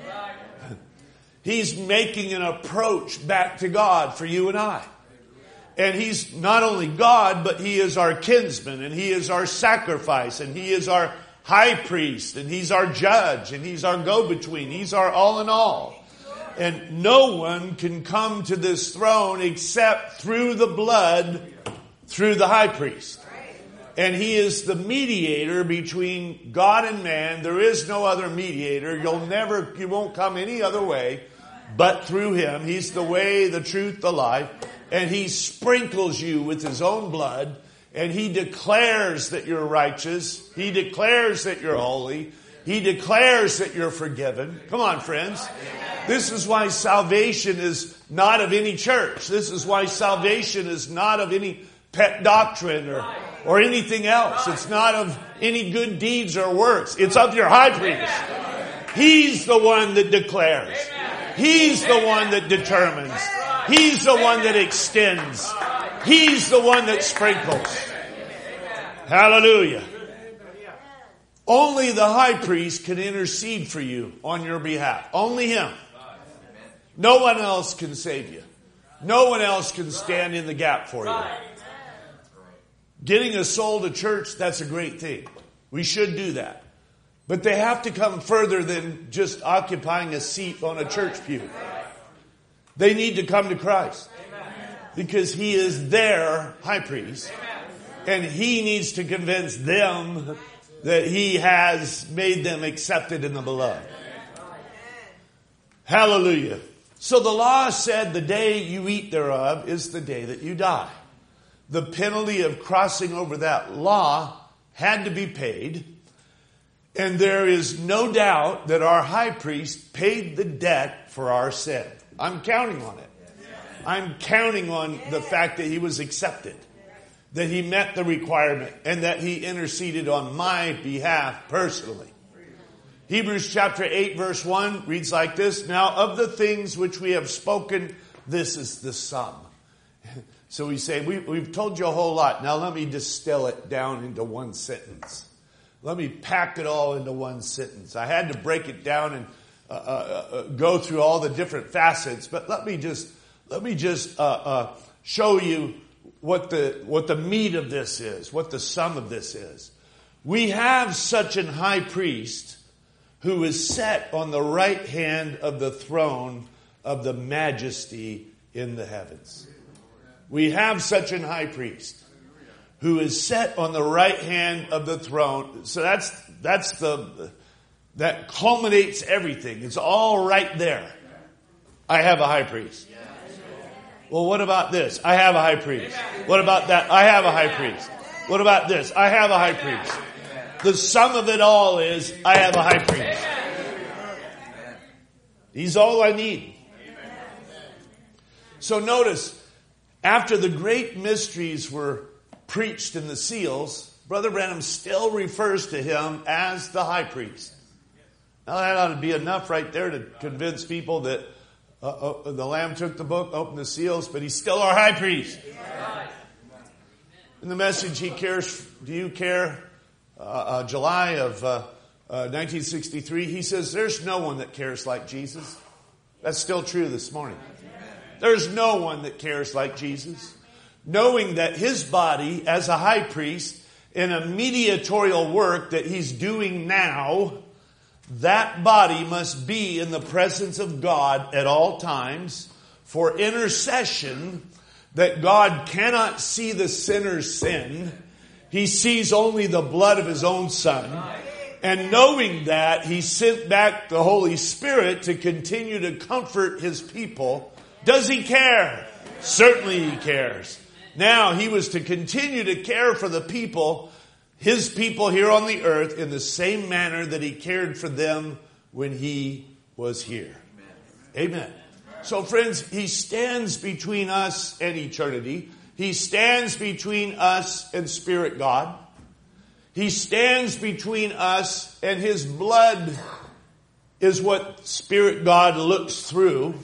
He's making an approach back to God for you and I. And he's not only God, but he is our kinsman, and he is our sacrifice, and he is our high priest, and he's our judge, and he's our go-between. He's our all in all. And no one can come to this throne except through the blood, through the high priest. And he is the mediator between God and man. There is no other mediator. You'll never, you won't come any other way but through him. He's the way, the truth, the life. And he sprinkles you with his own blood. And he declares that you're righteous. He declares that you're holy. He declares that you're forgiven. Come on, friends. This is why salvation is not of any church. This is why salvation is not of any pet doctrine or, or anything else. It's not of any good deeds or works. It's of your high priest. He's the one that declares. He's the one that determines. He's the one that extends. He's the one that sprinkles. Hallelujah. Only the high priest can intercede for you on your behalf. Only him. No one else can save you. No one else can stand in the gap for you. Getting a soul to church, that's a great thing. We should do that. But they have to come further than just occupying a seat on a church pew. They need to come to Christ. Because he is their high priest. And he needs to convince them that he has made them accepted in the beloved. Hallelujah. So the law said the day you eat thereof is the day that you die. The penalty of crossing over that law had to be paid. And there is no doubt that our high priest paid the debt for our sin. I'm counting on it. I'm counting on the fact that he was accepted, that he met the requirement, and that he interceded on my behalf personally. Hebrews chapter eight verse one reads like this. Now of the things which we have spoken, this is the sum. So we say, we, we've told you a whole lot. Now let me distill it down into one sentence. Let me pack it all into one sentence. I had to break it down and uh, uh, go through all the different facets, but let me just let me just uh, uh, show you what the what the meat of this is, what the sum of this is. We have such an high priest who is set on the right hand of the throne of the majesty in the heavens. We have such an high priest who is set on the right hand of the throne. So that's that's the that culminates everything. It's all right there. I have a high priest. Well, what about this? I have a high priest. What about that? I have a high priest. What about this? I have a high priest. The sum of it all is I have a high priest. He's all I need. So notice, after the great mysteries were preached in the seals, Brother Branham still refers to him as the high priest. Now that ought to be enough right there to convince people that uh, uh, the Lamb took the book, opened the seals, but he's still our high priest. In the message, He Cares, Do You Care? Uh, uh, July of uh, uh, nineteen sixty-three, he says, there's no one that cares like Jesus. That's still true this morning. There's no one that cares like Jesus. Knowing that his body as a high priest in a mediatorial work that he's doing now, that body must be in the presence of God at all times for intercession, that God cannot see the sinner's sin. He sees only the blood of his own Son. And knowing that, he sent back the Holy Spirit to continue to comfort his people. Does he care? Certainly he cares. Now he was to continue to care for the people, his people here on the earth, in the same manner that he cared for them when he was here. Amen. So friends, he stands between us and eternity. He stands between us and Spirit God. He stands between us, and his blood is what Spirit God looks through.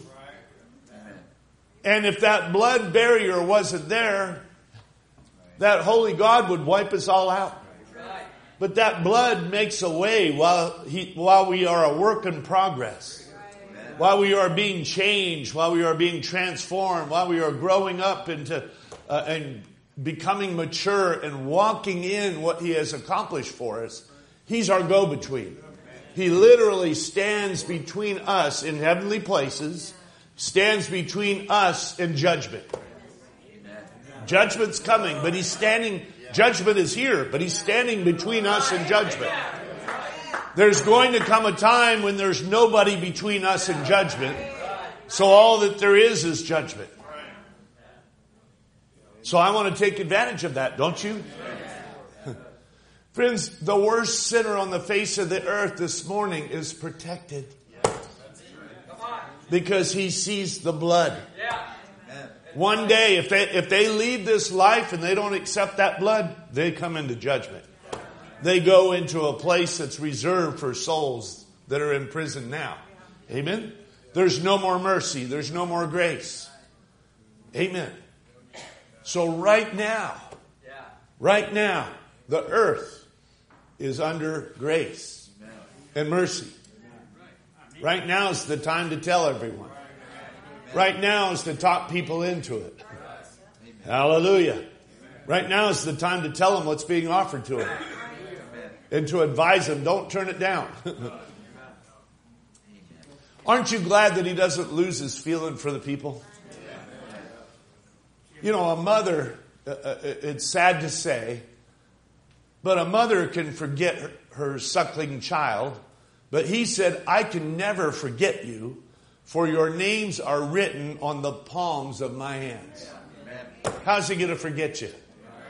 And if that blood barrier wasn't there, that holy God would wipe us all out. But that blood makes a way while he, while we are a work in progress. While we are being changed, while we are being transformed, while we are growing up into uh, and becoming mature and walking in what he has accomplished for us. He's our go-between. He literally stands between us in heavenly places, stands between us and judgment. Judgment's coming, but he's standing Judgment is here, but he's standing between us and judgment. There's going to come a time when there's nobody between us and judgment. So all that there is is judgment. So I want to take advantage of that, don't you? Friends, the worst sinner on the face of the earth this morning is protected. Because he sees the blood. One day, if they, if they leave this life and they don't accept that blood, they come into judgment. They go into a place that's reserved for souls that are in prison now. Amen? There's no more mercy. There's no more grace. Amen. So right now, right now, the earth is under grace and mercy. Right now is the time to tell everyone. Right now is to talk people into it. Hallelujah. Right now is the time to tell them what's being offered to them. And to advise them, don't turn it down. Aren't you glad that he doesn't lose his feeling for the people? You know, a mother, uh, it's sad to say, but a mother can forget her, her suckling child. But he said, I can never forget you, for your names are written on the palms of my hands. How's he going to forget you?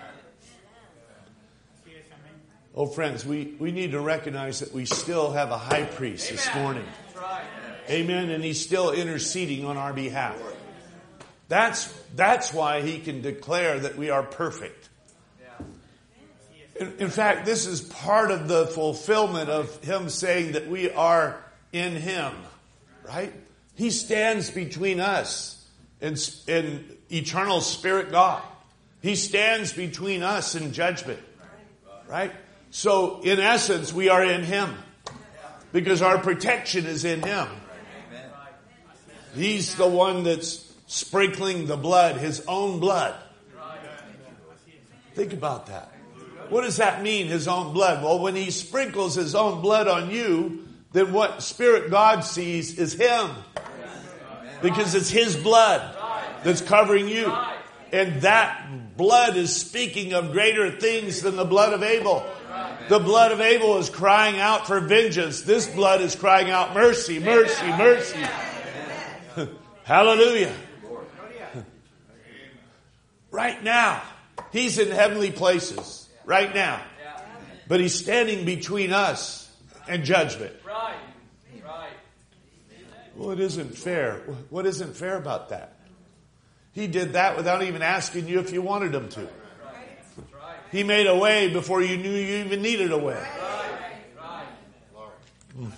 Oh, friends, we, we need to recognize that we still have a high priest this morning. Amen. And he's still interceding on our behalf. That's, that's why he can declare that we are perfect. In, in fact, this is part of the fulfillment of him saying that we are in him. Right? He stands between us and, and eternal spirit God. He stands between us and judgment. Right? So, in essence, we are in him. Because our protection is in him. He's the one that's sprinkling the blood, his own blood. Think about that. What does that mean, his own blood? Well, when he sprinkles his own blood on you, then what Spirit God sees is him. Because it's his blood that's covering you. And that blood is speaking of greater things than the blood of Abel. The blood of Abel is crying out for vengeance. This blood is crying out mercy, mercy, mercy. Hallelujah. Right now, he's in heavenly places. Right now. But he's standing between us and judgment. Well, it isn't fair. What isn't fair about that? He did that without even asking you if you wanted him to. He made a way before you knew you even needed a way. Mm.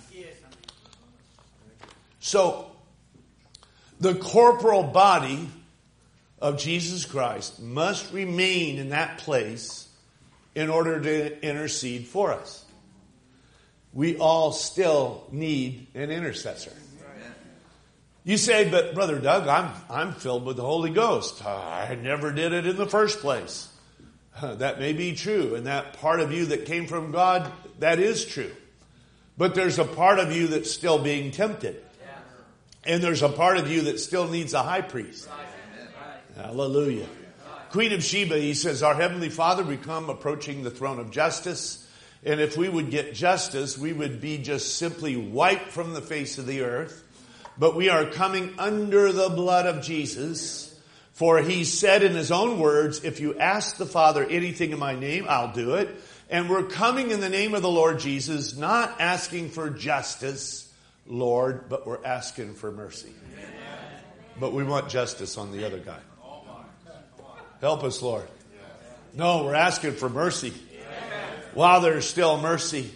So, the corporal body of Jesus Christ must remain in that place in order to intercede for us. We all still need an intercessor. You say, but Brother Doug, I'm I'm filled with the Holy Ghost. I never did it in the first place. That may be true, and that part of you that came from God, that is true. But there's a part of you that's still being tempted. And there's a part of you that still needs a high priest. Hallelujah. Queen of Sheba, he says, our Heavenly Father, we come approaching the throne of justice. And if we would get justice, we would be just simply wiped from the face of the earth. But we are coming under the blood of Jesus. For he said in his own words, if you ask the Father anything in my name, I'll do it. And we're coming in the name of the Lord Jesus, not asking for justice, Lord, but we're asking for mercy. But we want justice on the other guy. Help us, Lord. No, we're asking for mercy. While there's still mercy.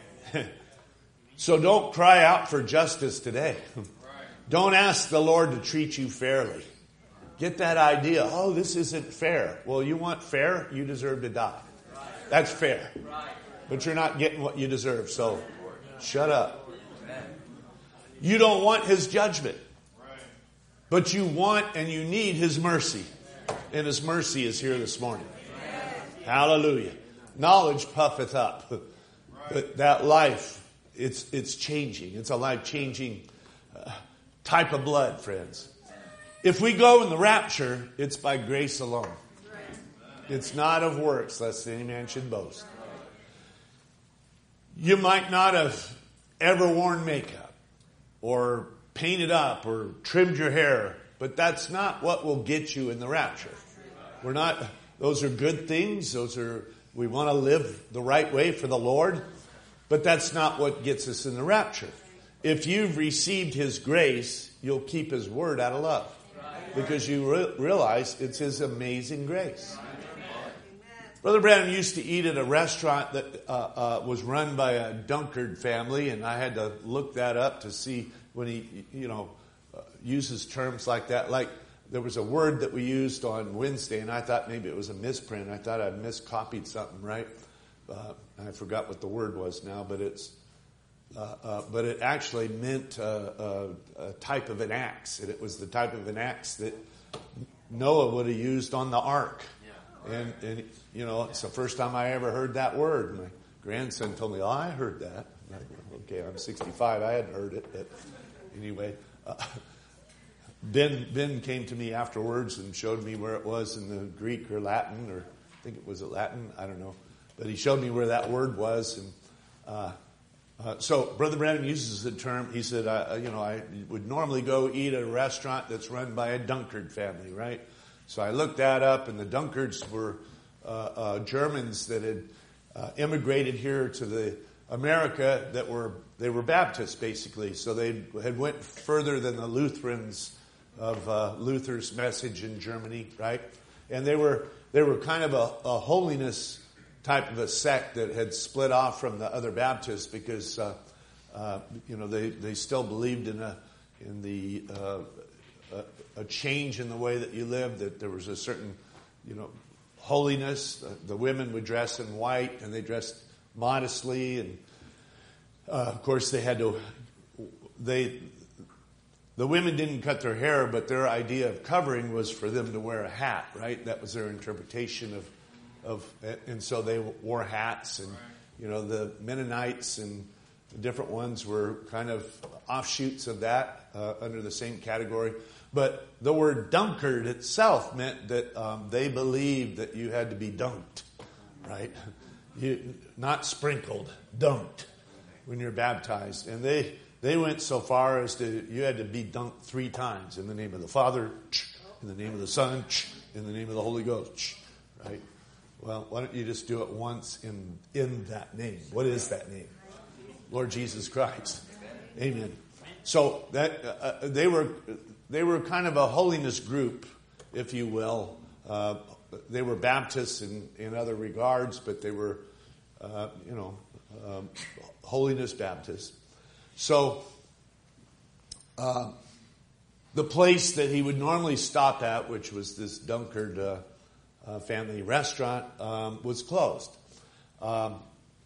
So don't cry out for justice today. Don't ask the Lord to treat you fairly. Get that idea, oh, this isn't fair. Well, you want fair? You deserve to die. That's fair. But you're not getting what you deserve, so shut up. You don't want his judgment. But you want and you need his mercy. And his mercy is here this morning. Hallelujah. Knowledge puffeth up. But that life, it's it's changing. It's a life-changing uh, type of blood, friends. If we go in the rapture, it's by grace alone. It's not of works, lest any man should boast. You might not have ever worn makeup or painted up or trimmed your hair, but that's not what will get you in the rapture. We're not, those are good things. Those are, we want to live the right way for the Lord, but that's not what gets us in the rapture. If you've received His grace, you'll keep His word out of love because you re- realize it's His amazing grace. Brother Branham used to eat at a restaurant that uh, uh, was run by a Dunkard family, and I had to look that up to see when he, you know, uh, uses terms like that. Like there was a word that we used on Wednesday, and I thought maybe it was a misprint. I thought I miscopied something, right? Uh, I forgot what the word was now, but it's, uh, uh, but it actually meant uh, uh, a type of an axe, and it was the type of an axe that Noah would have used on the ark. And, and, you know, it's the first time I ever heard that word. My grandson told me, oh, I heard that. I'm like, okay, I'm sixty-five. I hadn't heard it. But anyway, uh, Ben, Ben came to me afterwards and showed me where it was in the Greek or Latin, or I think it was Latin. I don't know. But he showed me where that word was. And uh, uh, so Brother Branham uses the term. He said, uh, you know, I would normally go eat at a restaurant that's run by a Dunkard family, right? So I looked that up, and the Dunkards were uh, uh, Germans that had uh, immigrated here to the America that were they were Baptists basically. So they had went further than the Lutherans of uh, Luther's message in Germany, right? And they were they were kind of a, a holiness type of a sect that had split off from the other Baptists because uh, uh, you know they, they still believed in a in the uh, a, a change in the way that you lived, that there was a certain, you know, holiness. Uh, the women would dress in white, and they dressed modestly, and uh, of course they had to, they, the women didn't cut their hair, but their idea of covering was for them to wear a hat, right? That was their interpretation of, of, and so they wore hats, and, you know, the Mennonites and the different ones were kind of offshoots of that, uh, under the same category. But the word Dunkard itself meant that um, they believed that you had to be dunked, right? You, not sprinkled, dunked when you're baptized. And they, they went so far as to, you had to be dunked three times in the name of the Father, in the name of the Son, in the name of the Holy Ghost, right? Well, why don't you just do it once in, in that name? What is that name? Lord Jesus Christ. Amen. So that uh, they were they were kind of a holiness group, if you will. Uh, they were Baptists in, in other regards, but they were, uh, you know, um, holiness Baptists. So uh, the place that he would normally stop at, which was this Dunkard uh, uh, family restaurant, um, was closed. Um,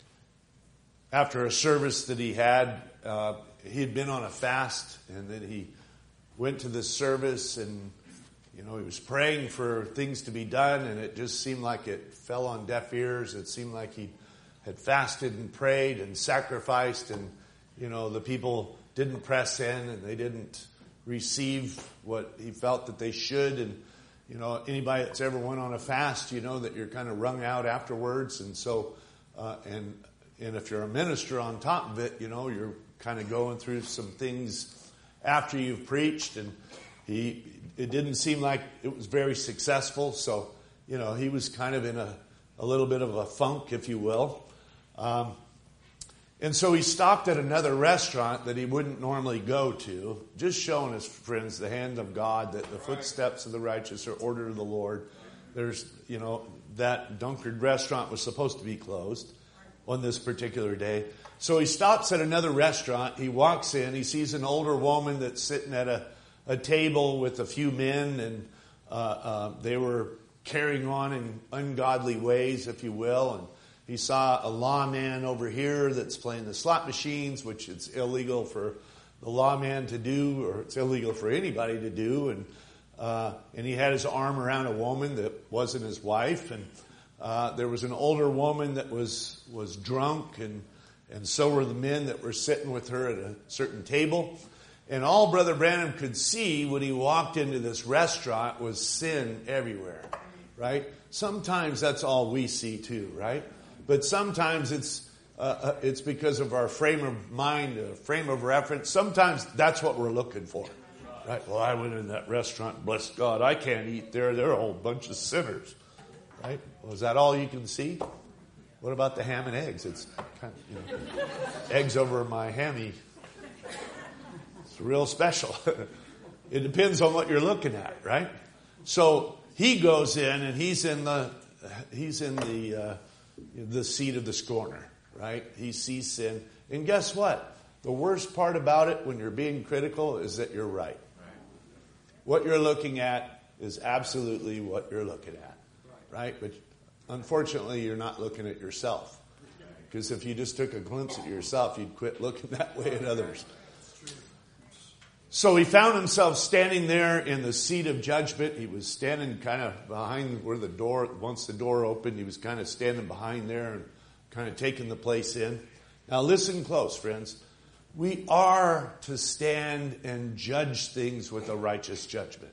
after a service that he had, uh, he had been on a fast, and then he went to this service, and, you know, he was praying for things to be done, and it just seemed like it fell on deaf ears. It seemed like he had fasted and prayed and sacrificed, and, you know, the people didn't press in, and they didn't receive what he felt that they should. And, you know, anybody that's ever went on a fast, you know that you're kind of wrung out afterwards. And so, uh, and and if you're a minister on top of it, you know, you're kind of going through some things after you've preached, and he, it didn't seem like it was very successful. So, you know, he was kind of in a, a little bit of a funk, if you will. Um, and so he stopped at another restaurant that he wouldn't normally go to, just showing his friends the hand of God, that the footsteps of the righteous are ordered of the Lord. There's, you know, that Dunkard restaurant was supposed to be closed on this particular day. So he stops at another restaurant. He walks in. He sees an older woman that's sitting at a, a table with a few men, and uh, uh, they were carrying on in ungodly ways, if you will. And he saw a lawman over here that's playing the slot machines, which it's illegal for the lawman to do, or it's illegal for anybody to do. And uh, and he had his arm around a woman that wasn't his wife, and uh, there was an older woman that was was drunk, and and so were the men that were sitting with her at a certain table. And all Brother Branham could see when he walked into this restaurant was sin everywhere. right? Sometimes that's all we see too, right? But sometimes it's uh, uh, it's because of our frame of mind, uh, frame of reference. Sometimes that's what we're looking for, right? Well, I went in that restaurant, bless God, I can't eat there. They're a whole bunch of sinners, right? Well, is that all you can see? What about the ham and eggs? It's kind of, you know, eggs over my hammy. It's real special. It depends on what you're looking at, right? So he goes in and he's in the he's in the uh, the seat of the scorner, right? He sees sin, and guess what? The worst part about it, when you're being critical, is that you're right. What you're looking at is absolutely what you're looking at, right? But unfortunately, you're not looking at yourself, because if you just took a glimpse at yourself, you'd quit looking that way at others. So he found himself standing there in the seat of judgment. He was standing kind of behind where the door, once the door opened, he was kind of standing behind there and kind of taking the place in. Now listen close, friends. We are to stand and judge things with a righteous judgment.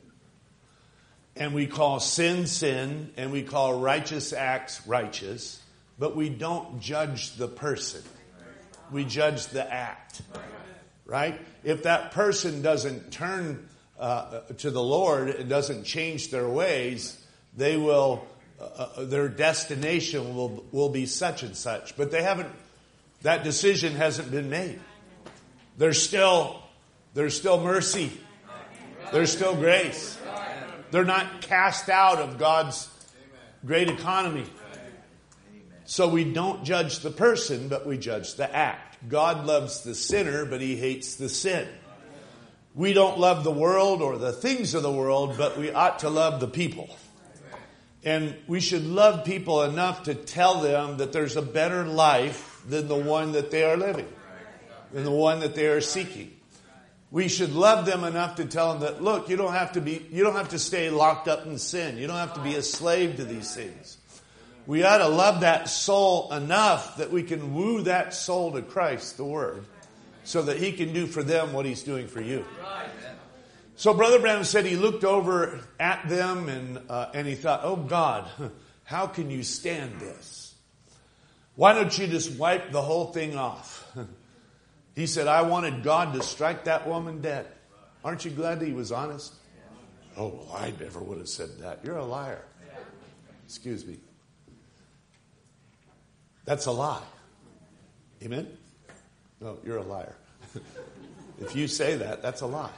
And we call sin, sin, and we call righteous acts righteous, but we don't judge the person. We judge the act. Right? If that person doesn't turn uh, to the Lord and doesn't change their ways, they will, uh, their destination will will be such and such. But they haven't. That decision hasn't been made. There's still there's still mercy. There's still grace. They're not cast out of God's great economy. So we don't judge the person, but we judge the act. God loves the sinner, but he hates the sin. We don't love the world or the things of the world, but we ought to love the people. And we should love people enough to tell them that there's a better life than the one that they are living, than the one that they are seeking. We should love them enough to tell them that, look, you don't have to be, you don't have to stay locked up in sin. You don't have to be a slave to these things. We ought to love that soul enough that we can woo that soul to Christ, the Word, so that he can do for them what he's doing for you. So Brother Branham said he looked over at them and uh, and he thought, oh God, how can you stand this? Why don't you just wipe the whole thing off? He said, I wanted God to strike that woman dead. Aren't you glad that he was honest? Oh, well, I never would have said that. You're a liar. Excuse me. That's a lie. Amen? No, you're a liar. If you say that, that's a lie.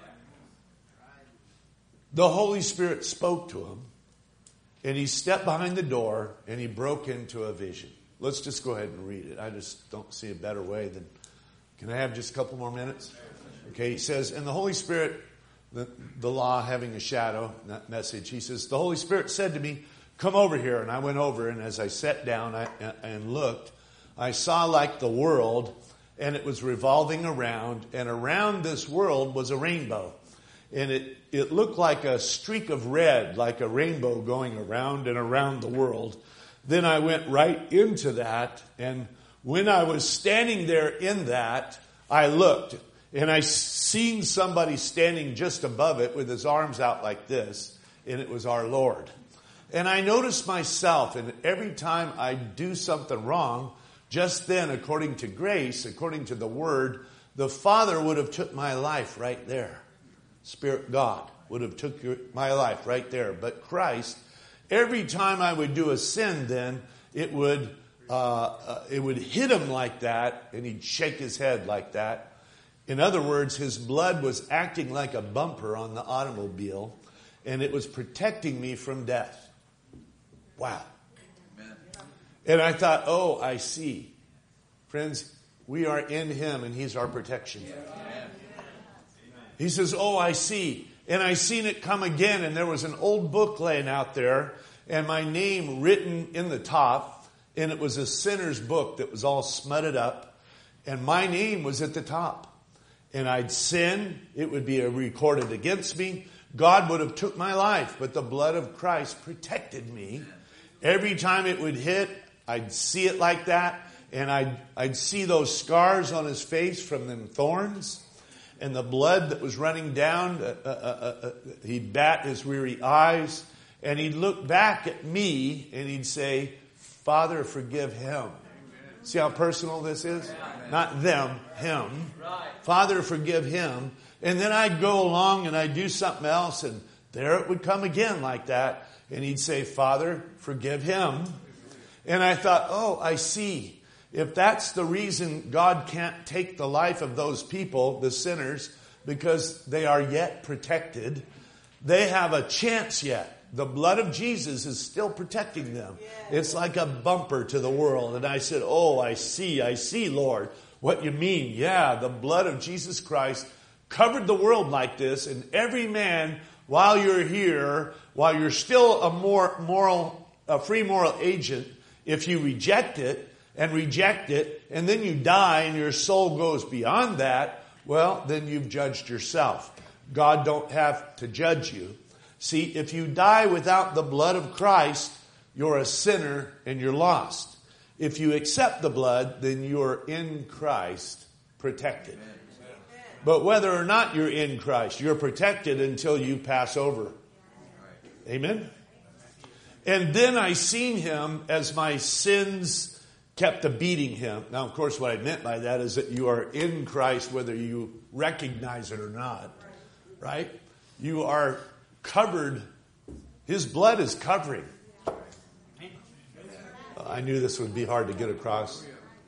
The Holy Spirit spoke to him, and he stepped behind the door, and he broke into a vision. Let's just go ahead and read it. I just don't see a better way than... Can I have just a couple more minutes? Okay, he says, and the Holy Spirit, the, the law having a shadow, that message, he says, the Holy Spirit said to me, come over here. And I went over, and as I sat down I, and looked, I saw like the world, and it was revolving around, and around this world was a rainbow. And it, it looked like a streak of red, like a rainbow going around and around the world. Then I went right into that, and when I was standing there in that, I looked, and I seen somebody standing just above it with his arms out like this, and it was our Lord. And I noticed myself, and every time I do something wrong, just then, according to grace, according to the Word, the Father would have took my life right there. Spirit God would have took your, my life right there. But Christ, every time I would do a sin, then it would uh, uh, it would hit him like that, and he'd shake his head like that. In other words, his blood was acting like a bumper on the automobile, and it was protecting me from death. Wow. Amen. And I thought, oh, I see. Friends, we are in him and he's our protection. Amen. He says, oh, I see. And I seen it come again, and there was an old book laying out there and my name written in the top, and it was a sinner's book that was all smutted up, and my name was at the top. And I'd sin, it would be recorded against me. God would have took my life, but the blood of Christ protected me. Every time it would hit, I'd see it like that, and I'd, I'd see those scars on his face from them thorns, and the blood that was running down. Uh, uh, uh, uh, he'd bat his weary eyes, And he'd look back at me and he'd say, Father, forgive him. See how personal this is? Not them, him. Father, forgive him. And then I'd go along and I'd do something else, and there it would come again like that. And he'd say, Father, forgive him. And I thought, oh, I see. If that's the reason God can't take the life of those people, the sinners, because they are yet protected, they have a chance yet. The blood of Jesus is still protecting them. It's like a bumper to the world. And I said, oh, I see, I see, Lord, what you mean. Yeah, the blood of Jesus Christ covered the world like this. And every man, while you're here, while you're still a more moral, a free moral agent, if you reject it and reject it, and then you die and your soul goes beyond that, well, then you've judged yourself. God don't have to judge you. See, if you die without the blood of Christ, you're a sinner and you're lost. If you accept the blood, then you're in Christ, protected. But whether or not you're in Christ, you're protected until you pass over. Amen? And then I seen him as my sins kept a beating him. Now, of course, what I meant by that is that you are in Christ whether you recognize it or not. Right? You are covered. His blood is covering. I knew this would be hard to get across.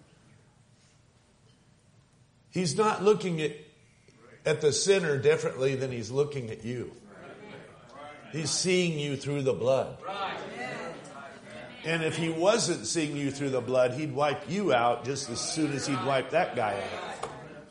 He's not looking at, at the sinner differently than he's looking at you. He's seeing you through the blood. And if he wasn't seeing you through the blood, he'd wipe you out just as soon as he'd wipe that guy out.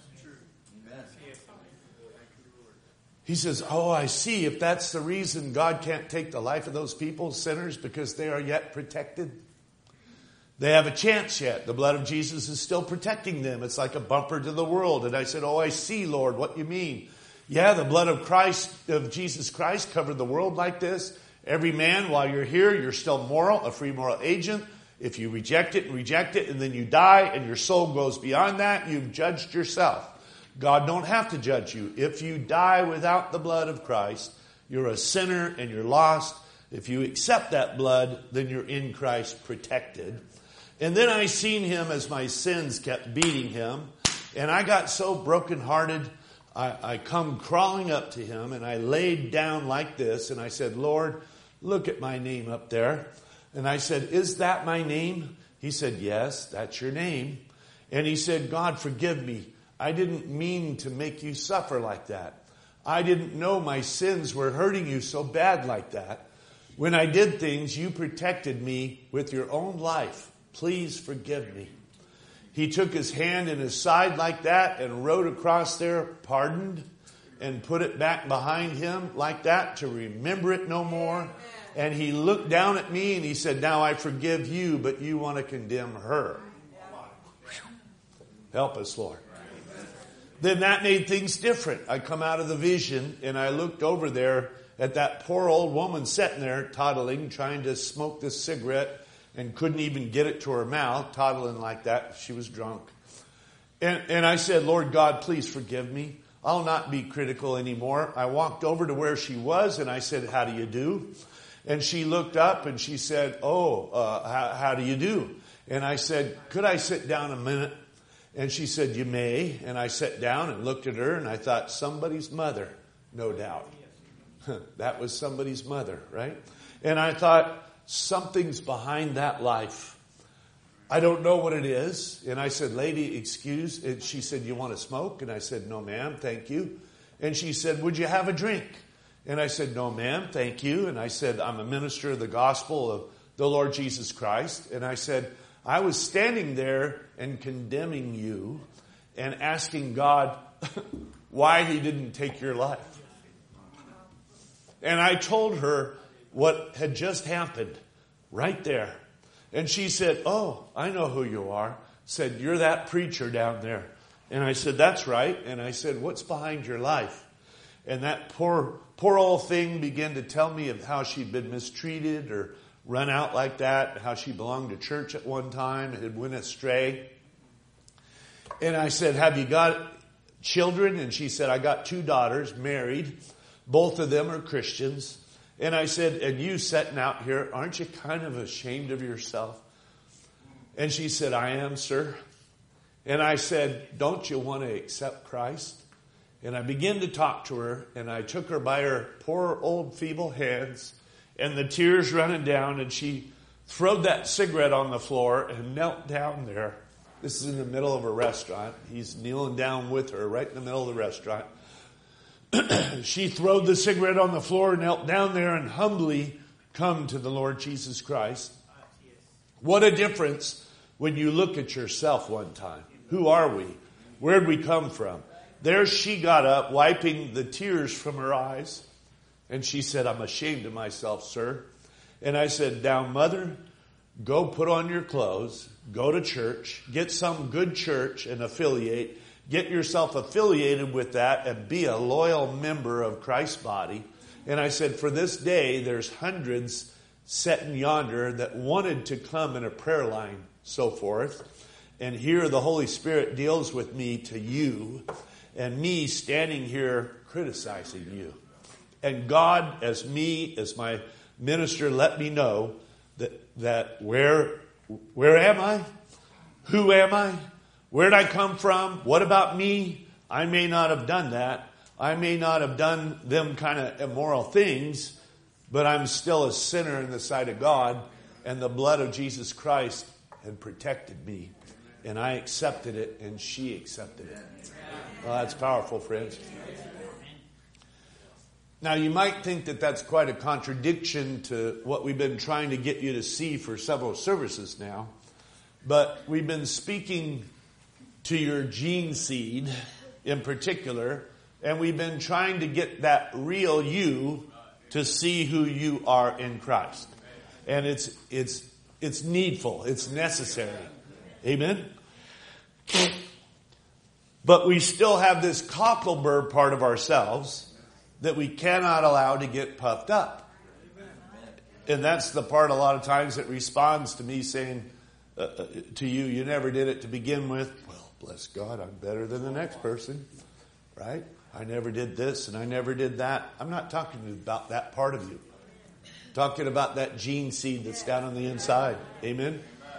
He says, oh, I see. If that's the reason God can't take the life of those people, sinners, because they are yet protected. They have a chance yet. The blood of Jesus is still protecting them. It's like a bumper to the world. And I said, oh, I see, Lord, what you mean. Yeah, the blood of Christ, of Jesus Christ covered the world like this. Every man, while you're here, you're still moral, a free moral agent. If you reject it and reject it, and then you die and your soul goes beyond that, you've judged yourself. God don't have to judge you. If you die without the blood of Christ, you're a sinner and you're lost. If you accept that blood, then you're in Christ protected. And then I seen him as my sins kept beating him. And I got so brokenhearted, I, I come crawling up to him and I laid down like this. And I said, Lord, look at my name up there. And I said, is that my name? He said, yes, that's your name. And he said, God, forgive me. I didn't mean to make you suffer like that. I didn't know my sins were hurting you so bad like that. When I did things, you protected me with your own life. Please forgive me. He took his hand in his side like that and wrote across there, pardoned, and put it back behind him like that to remember it no more. And he looked down at me and he said, now I forgive you, but you want to condemn her. Help us, Lord. Then that made things different. I come out of the vision and I looked over there at that poor old woman sitting there toddling, trying to smoke this cigarette and couldn't even get it to her mouth, toddling like that. She was drunk. And, and I said, Lord God, please forgive me. I'll not be critical anymore. I walked over to where she was and I said, how do you do? And she looked up and she said, oh, uh, how, how do you do? And I said, could I sit down a minute? And she said, you may. And I sat down and looked at her and I thought, somebody's mother, no doubt. That was somebody's mother, right? And I thought, something's behind that life. I don't know what it is. And I said, lady, excuse. And she said, you want to smoke? And I said, no, ma'am, thank you. And she said, would you have a drink? And I said, no, ma'am, thank you. And I said, I'm a minister of the gospel of the Lord Jesus Christ. And I said, I was standing there and condemning you and asking God why he didn't take your life. And I told her what had just happened right there. And she said, oh, I know who you are. Said, you're that preacher down there. And I said, that's right. And I said, what's behind your life? And that poor, poor old thing began to tell me of how she'd been mistreated or run out like that, how she belonged to church at one time and had went astray. And I said, have you got children? And she said, I got two daughters, married. Both of them are Christians. And I said, and you sitting out here, aren't you kind of ashamed of yourself? And she said, I am, sir. And I said, don't you want to accept Christ? And I began to talk to her, and I took her by her poor old feeble hands, and the tears running down, and she throwed that cigarette on the floor and knelt down there. This is in the middle of a restaurant. He's kneeling down with her right in the middle of the restaurant. She throwed the cigarette on the floor, knelt down there, and humbly come to the Lord Jesus Christ. What a difference when you look at yourself one time. Who are we? Where'd we come from? There she got up, wiping the tears from her eyes. And she said, I'm ashamed of myself, sir. And I said, now, mother, go put on your clothes, go to church, get some good church and affiliate. Get yourself affiliated with that and be a loyal member of Christ's body. And I said, for this day, there's hundreds sitting yonder that wanted to come in a prayer line, so forth. And here the Holy Spirit deals with me to you, and me standing here criticizing you. And God, as me, as my minister, let me know that, that where, where am I? Who am I? Where'd I come from? What about me? I may not have done that. I may not have done them kind of immoral things, but I'm still a sinner in the sight of God, and the blood of Jesus Christ had protected me. And I accepted it, and she accepted it. Well, that's powerful, friends. Now, you might think that that's quite a contradiction to what we've been trying to get you to see for several services now. But we've been speaking to your gene seed in particular, and we've been trying to get that real you to see who you are in Christ. And it's it's it's needful. It's necessary. Amen? But we still have this cocklebur part of ourselves that we cannot allow to get puffed up. And that's the part a lot of times that responds to me saying uh, to you, you never did it to begin with. Well, bless God, I'm better than the next person. Right? I never did this and I never did that. I'm not talking about that part of you. I'm talking about that gene seed that's down on the inside. Amen?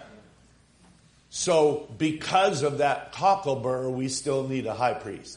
So, because of that cocklebur, we still need a high priest.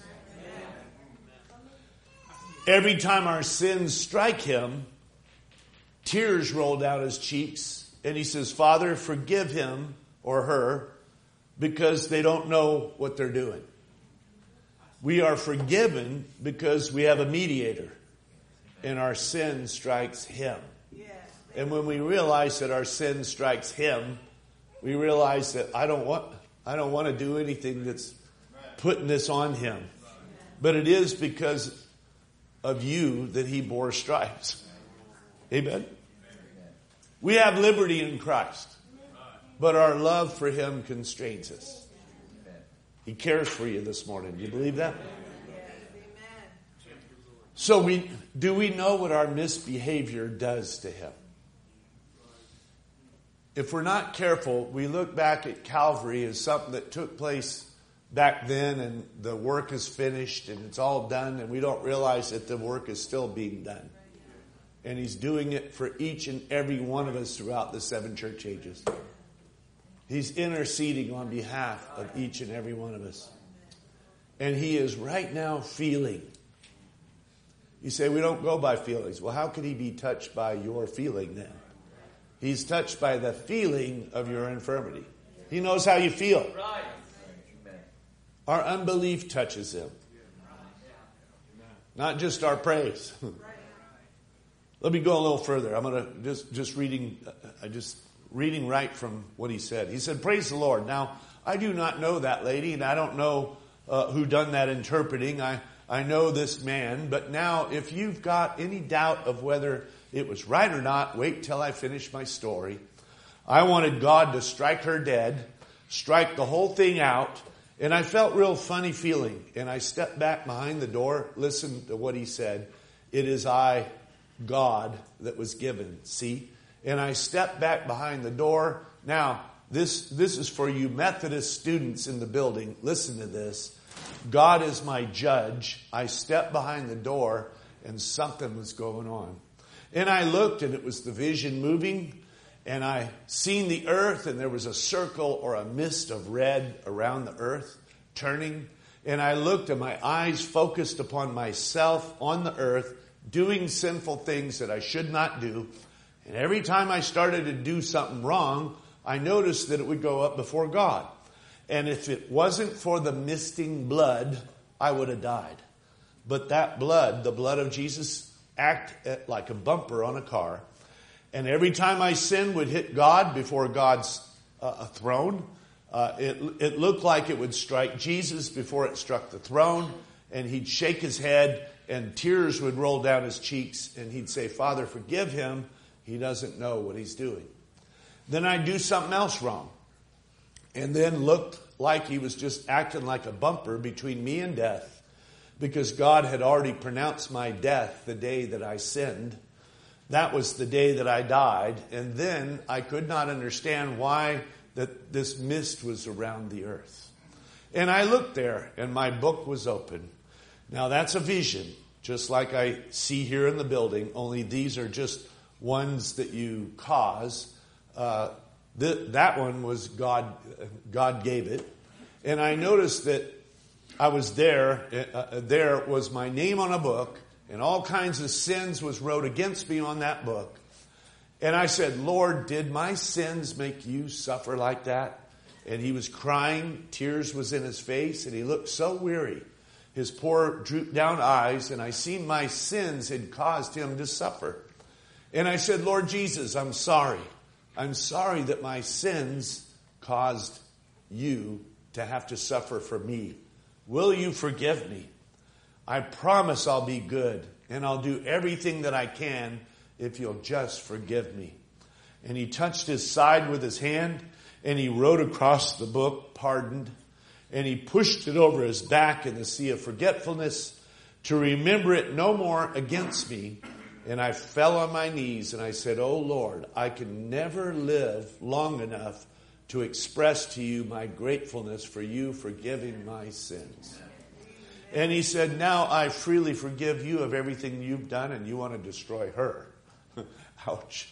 Every time our sins strike him, tears roll down his cheeks, and he says, Father, forgive him or her because they don't know what they're doing. We are forgiven because we have a mediator, and our sin strikes him. And when we realize that our sin strikes him, we realize that I don't want I don't want to do anything that's putting this on him. But it is because of you that he bore stripes. Amen? We have liberty in Christ, but our love for him constrains us. He cares for you this morning. Do you believe that? So we do we know what our misbehavior does to him? If we're not careful, we look back at Calvary as something that took place back then and the work is finished and it's all done, and we don't realize that the work is still being done. And he's doing it for each and every one of us throughout the seven church ages. He's interceding on behalf of each and every one of us. And he is right now feeling. You say, we don't go by feelings. Well, how could he be touched by your feeling then? He's touched by the feeling of your infirmity. He knows how you feel. Our unbelief touches him. Not just our praise. Let me go a little further. I'm going to just, just reading, I just reading right from what he said. He said, praise the Lord. Now, I do not know that lady, and I don't know uh, who done that interpreting. I, I know this man. But now, if you've got any doubt of whether it was right or not, wait till I finish my story. I wanted God to strike her dead, strike the whole thing out, and I felt real funny feeling. And I stepped back behind the door, listened to what he said. It is I, God, that was given. See? And I stepped back behind the door. Now, this, this is for you Methodist students in the building. Listen to this. God is my judge. I stepped behind the door and something was going on. And I looked, and it was the vision moving, and I seen the earth, and there was a circle or a mist of red around the earth turning. And I looked, and my eyes focused upon myself on the earth, doing sinful things that I should not do. And every time I started to do something wrong, I noticed that it would go up before God. And if it wasn't for the misting blood, I would have died. But that blood, the blood of Jesus, acted like a bumper on a car. And every time I sinned would hit God before God's uh, throne, uh, it, it looked like it would strike Jesus before it struck the throne. And he'd shake his head and tears would roll down his cheeks. And he'd say, Father, forgive him. He doesn't know what he's doing. Then I'd do something else wrong. And then looked like he was just acting like a bumper between me and death. Because God had already pronounced my death the day that I sinned. That was the day that I died. And then I could not understand why that this mist was around the earth. And I looked there, and my book was open. Now that's a vision, just like I see here in the building, only these are just ones that you cause. Uh, th- that one was God, God gave it. And I noticed that I was there, uh, there was my name on a book, and all kinds of sins was wrote against me on that book. And I said, Lord, did my sins make you suffer like that? And he was crying, tears was in his face, and he looked so weary. His poor drooped down eyes, and I seen my sins had caused him to suffer. And I said, Lord Jesus, I'm sorry. I'm sorry that my sins caused you to have to suffer for me. Will you forgive me? I promise I'll be good, and I'll do everything that I can if you'll just forgive me. And he touched his side with his hand, and he wrote across the book, pardoned, and he pushed it over his back in the sea of forgetfulness to remember it no more against me. And I fell on my knees, and I said, oh Lord, I can never live long enough to express to you my gratefulness for you forgiving my sins. And he said, now I freely forgive you of everything you've done, and you want to destroy her. Ouch.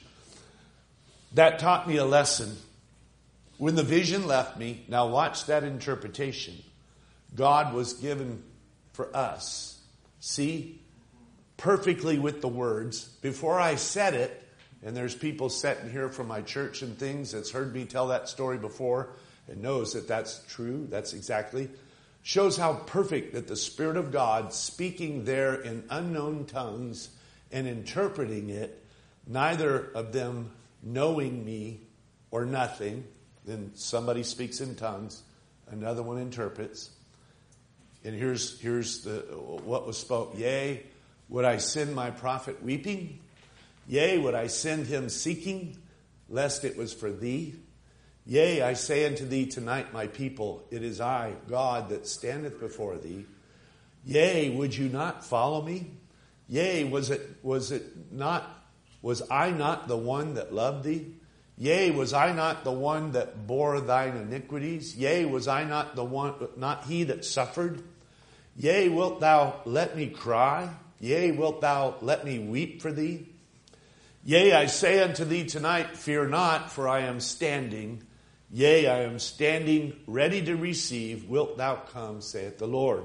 That taught me a lesson. When the vision left me, now watch that interpretation. God was given for us. See, perfectly with the words. Before I said it, and there's people sitting here from my church and things that's heard me tell that story before and knows that that's true. That's exactly. Shows how perfect that the Spirit of God speaking there in unknown tongues and interpreting it, neither of them knowing me or nothing. Then somebody speaks in tongues, another one interprets. And here's, here's the, what was spoke. Yea, would I send my prophet weeping? Yea, would I send him seeking, lest it was for thee? Yea, I say unto thee tonight, my people, it is I, God, that standeth before thee. Yea, would you not follow me? Yea, was it, was it not, was I not the one that loved thee? Yea, was I not the one that bore thine iniquities? Yea, was I not the one, not he that suffered? Yea, wilt thou let me cry? Yea, wilt thou let me weep for thee? Yea, I say unto thee tonight, fear not, for I am standing. Yea, I am standing ready to receive. Wilt thou come, saith the Lord.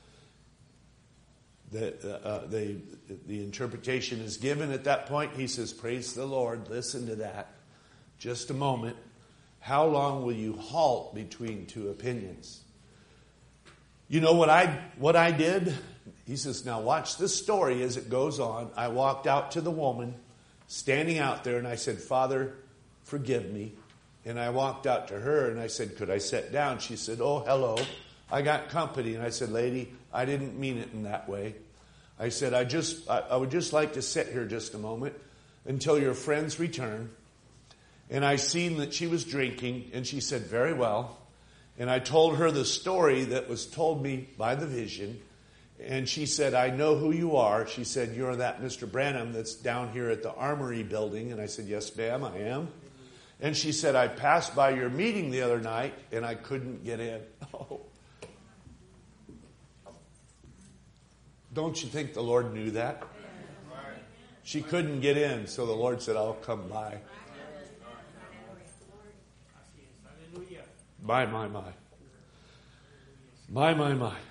The, uh, the, the interpretation is given at that point. He says, praise the Lord. Listen to that. Just a moment. How long will you halt between two opinions? You know what I what I did? He says, now watch this story as it goes on. I walked out to the woman standing out there, and I said, Father, forgive me. And I walked out to her, and I said, could I sit down? She said, oh, hello. I got company. And I said, lady, I didn't mean it in that way. I said, I just, I, I would just like to sit here just a moment until your friends return. And I seen that she was drinking, and she said, very well. And I told her the story that was told me by the vision. And she said, I know who you are. She said, you're that Mister Branham that's down here at the Armory building. And I said, yes, ma'am, I am. And she said, I passed by your meeting the other night, and I couldn't get in. Oh. Don't you think the Lord knew that? She couldn't get in, so the Lord said, I'll come by. My, my, my. My, my, my.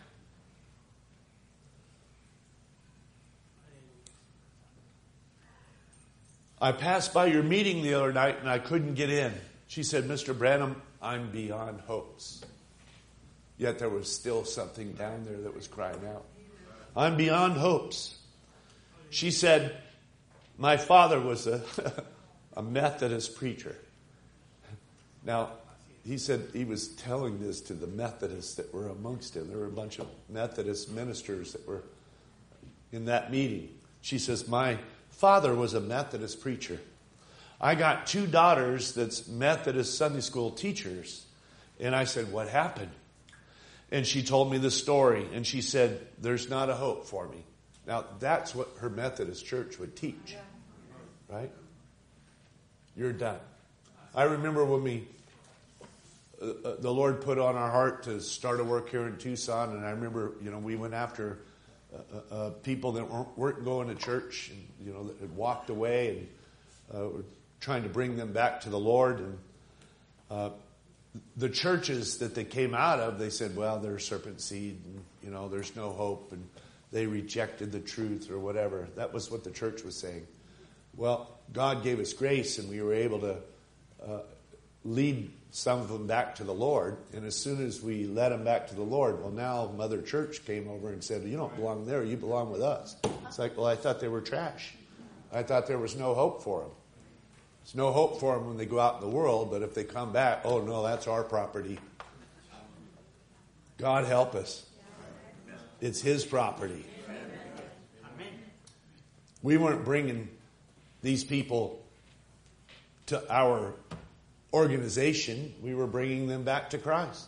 I passed by your meeting the other night and I couldn't get in. She said, Mister Branham, I'm beyond hopes. Yet there was still something down there that was crying out. I'm beyond hopes. She said, my father was a, a Methodist preacher. Now, he said he was telling this to the Methodists that were amongst him. There were a bunch of Methodist ministers that were in that meeting. She says, my father was a Methodist preacher. I got two daughters that's Methodist Sunday school teachers. And I said, what happened? And she told me the story. And she said, there's not a hope for me. Now, that's what her Methodist church would teach. Right? You're done. I remember when we, uh, the Lord put on our heart to start a work here in Tucson. And I remember, you know, we went after uh, uh, people that weren't, weren't going to church. And, you know, that had walked away. And uh, we're trying to bring them back to the Lord. And uh, the churches that they came out of, they said, well, they're serpent seed. And, you know, there's no hope. And they rejected the truth or whatever. That was what the church was saying. Well, God gave us grace and we were able to uh, lead some of them back to the Lord. And as soon as we led them back to the Lord, well, now Mother Church came over and said, you don't belong there, you belong with us. It's like, well, I thought they were trash. I thought there was no hope for them. There's no hope for them when they go out in the world, but if they come back, oh no, that's our property. God help us. It's His property. We weren't bringing these people to our organization. We were bringing them back to Christ.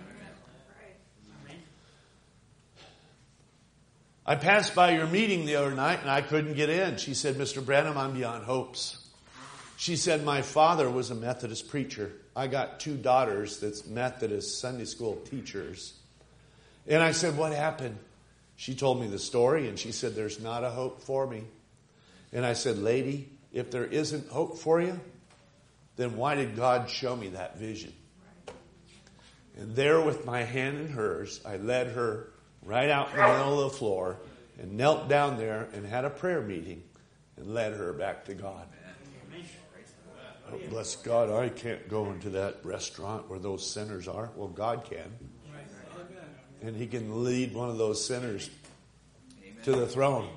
I passed by your meeting the other night and I couldn't get in. She said, Mister Branham, I'm beyond hopes. She said, my father was a Methodist preacher. I got two daughters that's Methodist Sunday school teachers. And I said, what happened? She told me the story and she said, there's not a hope for me. And I said, lady, if there isn't hope for you, then why did God show me that vision? And there with my hand in hers, I led her right out in the middle of the floor and knelt down there and had a prayer meeting and led her back to God. Oh, bless God, I can't go into that restaurant where those sinners are. Well, God can. And He can lead one of those sinners to the throne.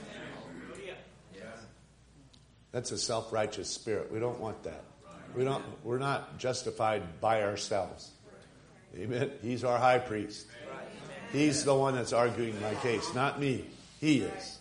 That's a self-righteous spirit. We don't want that. We don't, we're not justified by ourselves. Amen. He's our high priest. He's the one that's arguing my case, not me. He is.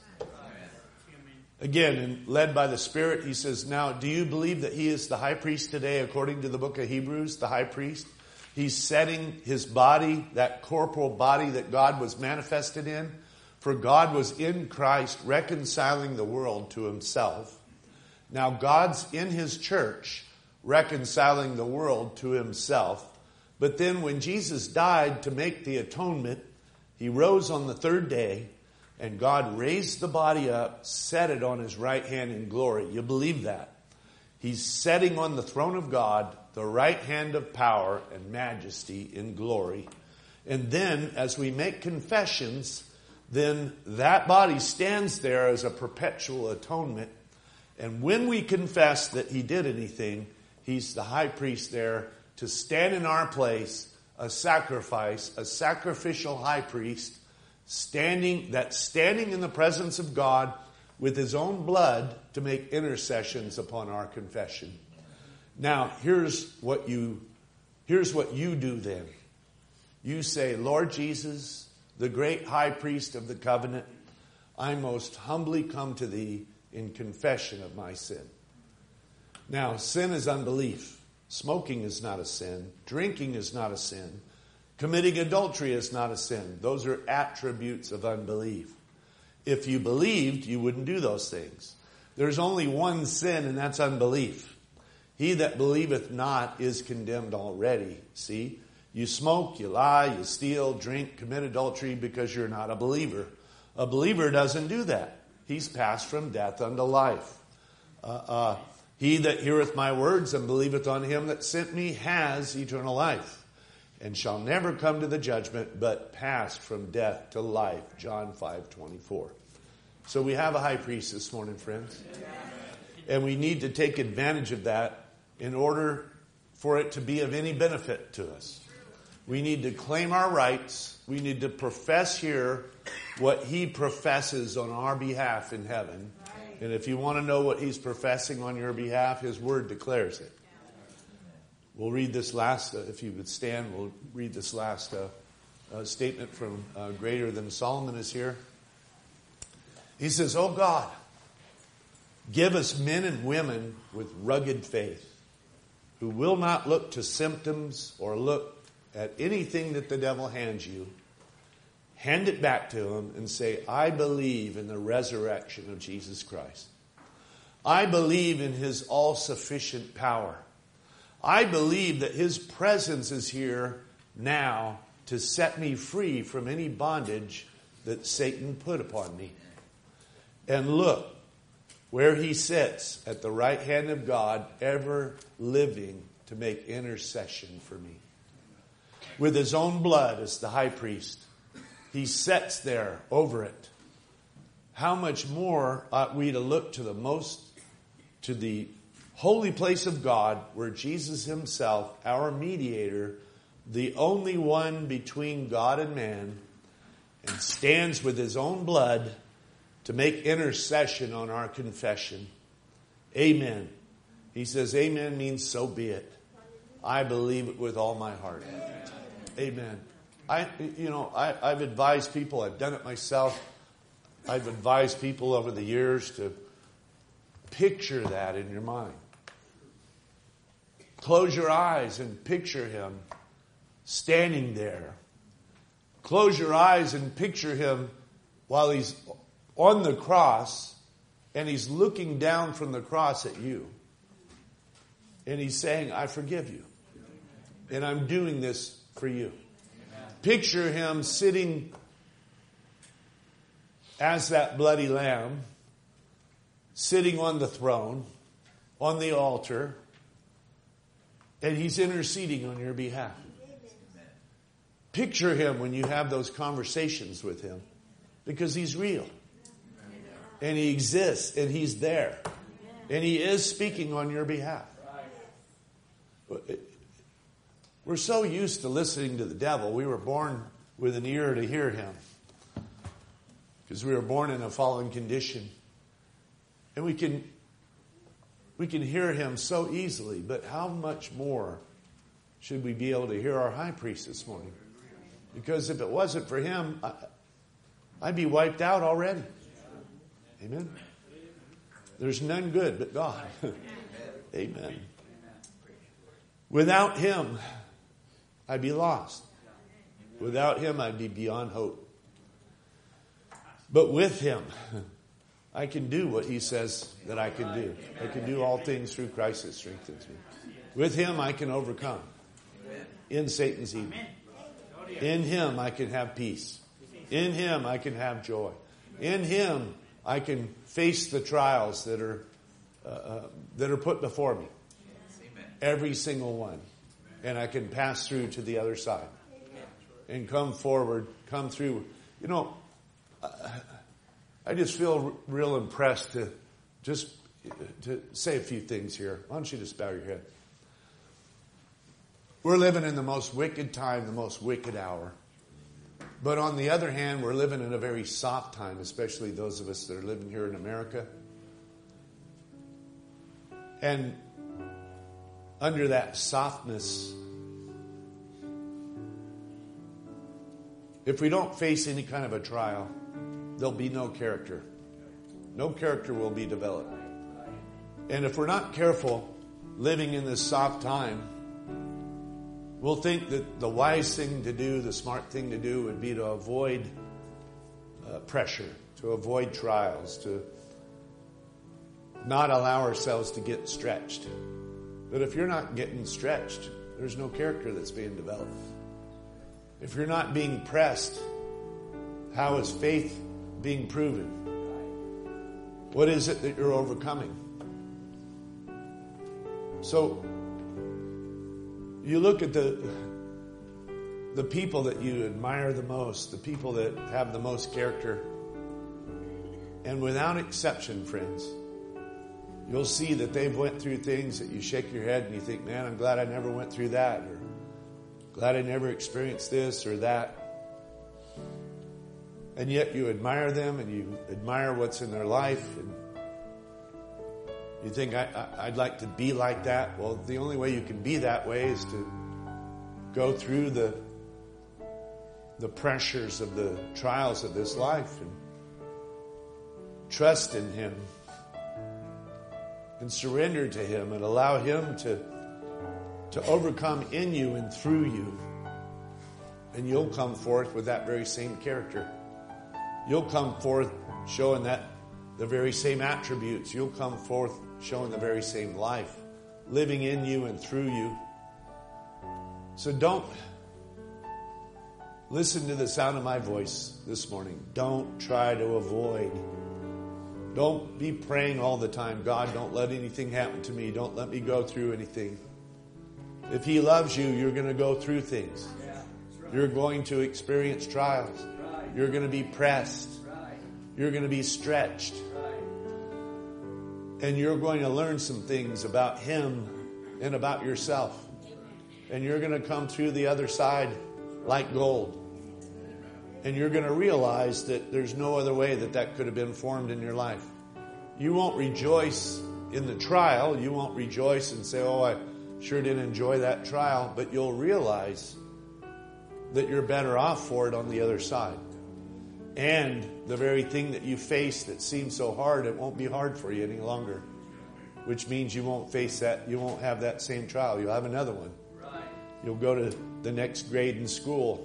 Again, and led by the Spirit, he says, now, do you believe that he is the high priest today according to the book of Hebrews, the high priest? He's setting his body, that corporal body that God was manifested in. For God was in Christ reconciling the world to Himself. Now God's in His church reconciling the world to Himself. But then when Jesus died to make the atonement, He rose on the third day and God raised the body up, set it on His right hand in glory. You believe that? He's setting on the throne of God the right hand of power and majesty in glory. And then as we make confessions, then that body stands there as a perpetual atonement. And when we confess that He did anything, He's the high priest there to stand in our place, a sacrifice, a sacrificial high priest, standing, that standing in the presence of God with His own blood to make intercessions upon our confession. Now, here's what you, here's what you do then. You say, Lord Jesus, the great high priest of the covenant, I most humbly come to Thee in confession of my sin. Now, sin is unbelief. Smoking is not a sin. Drinking is not a sin. Committing adultery is not a sin. Those are attributes of unbelief. If you believed, you wouldn't do those things. There's only one sin, and that's unbelief. He that believeth not is condemned already. See? You smoke, you lie, you steal, drink, commit adultery because you're not a believer. A believer doesn't do that. he's passed from death unto life. Uh, uh, he that heareth my words and believeth on him that sent me has eternal life, and shall never come to the judgment, but pass from death to life. John five twenty-four. So we have a high priest this morning, friends. And we need to take advantage of that in order for it to be of any benefit to us. We need to claim our rights. We need to profess here what he professes on our behalf in heaven. And if you want to know what he's professing on your behalf, his word declares it. We'll read this last, uh, if you would stand, we'll read this last uh, uh, statement from uh, Greater Than Solomon is here. He says, "O God, give us men and women with rugged faith, who will not look to symptoms or look at anything that the devil hands you. Hand it back to him and say, I believe in the resurrection of Jesus Christ. I believe in his all-sufficient power. I believe that his presence is here now to set me free from any bondage that Satan put upon me. And look, where he sits at the right hand of God, ever living to make intercession for me. With his own blood as the high priest, he sits there over it. How much more ought we to look to the most, to the holy place of God, where Jesus himself, our mediator, the only one between God and man, and stands with his own blood to make intercession on our confession. Amen. He says, amen means so be it. I believe it with all my heart. Amen. I, you know, I, I've advised people, I've done it myself. I've advised people over the years to picture that in your mind. Close your eyes and picture him standing there. Close your eyes and picture him while he's on the cross and he's looking down from the cross at you. And he's saying, I forgive you. And I'm doing this for you. Picture him sitting as that bloody lamb, sitting on the throne, on the altar, and he's interceding on your behalf. Picture him when you have those conversations with him, because he's real. And he exists, and he's there. And he is speaking on your behalf. We're so used to listening to the devil. We were born with an ear to hear him, because we were born in a fallen condition. And we can we can hear him so easily, but how much more should we be able to hear our high priest this morning? Because if it wasn't for him, I, I'd be wiped out already. Amen? There's none good but God. Amen. Without him, I'd be lost. Without him, I'd be beyond hope. But with him, I can do what he says that I can do. I can do all things through Christ that strengthens me. With him, I can overcome in Satan's evil. In him, I can have peace. In him, I can have joy. In him, I can face the trials that are uh, uh, that are put before me. Every single one. And I can pass through to the other side. And come forward, come through. You know, I just feel real impressed to just to say a few things here. Why don't you just bow your head? We're living in the most wicked time, the most wicked hour. But on the other hand, we're living in a very soft time, especially those of us that are living here in America. And under that softness, if we don't face any kind of a trial, there'll be no character. No character will be developed. And if we're not careful living in this soft time, we'll think that the wise thing to do, the smart thing to do would be to avoid uh, pressure, to avoid trials, to not allow ourselves to get stretched. But if you're not getting stretched, there's no character that's being developed. If you're not being pressed, how is faith being proven? What is it that you're overcoming? So, you look at the the people that you admire the most, the people that have the most character, and without exception, friends, you'll see that they've went through things that you shake your head and you think, man, I'm glad I never went through that, or glad I never experienced this or that. And yet you admire them and you admire what's in their life, and you think, I, I, I'd like to be like that. Well, the only way you can be that way is to go through the the pressures of the trials of this life and trust in Him and surrender to Him and allow Him to, to overcome in you and through you. And you'll come forth with that very same character. You'll come forth showing that the very same attributes. You'll come forth showing the very same life, living in you and through you. So don't listen to the sound of my voice this morning. Don't try to avoid. Don't be praying all the time, God, don't let anything happen to me. Don't let me go through anything. If He loves you, you're going to go through things. You're going to experience trials. You're going to be pressed. You're going to be stretched. And you're going to learn some things about Him and about yourself. And you're going to come through the other side like gold. And you're going to realize that there's no other way that that could have been formed in your life. You won't rejoice in the trial. You won't rejoice and say, oh, I sure didn't enjoy that trial. But you'll realize that you're better off for it on the other side. And the very thing that you face that seems so hard, it won't be hard for you any longer. Which means you won't face that, you won't have that same trial. You'll have another one. Right. You'll go to the next grade in school.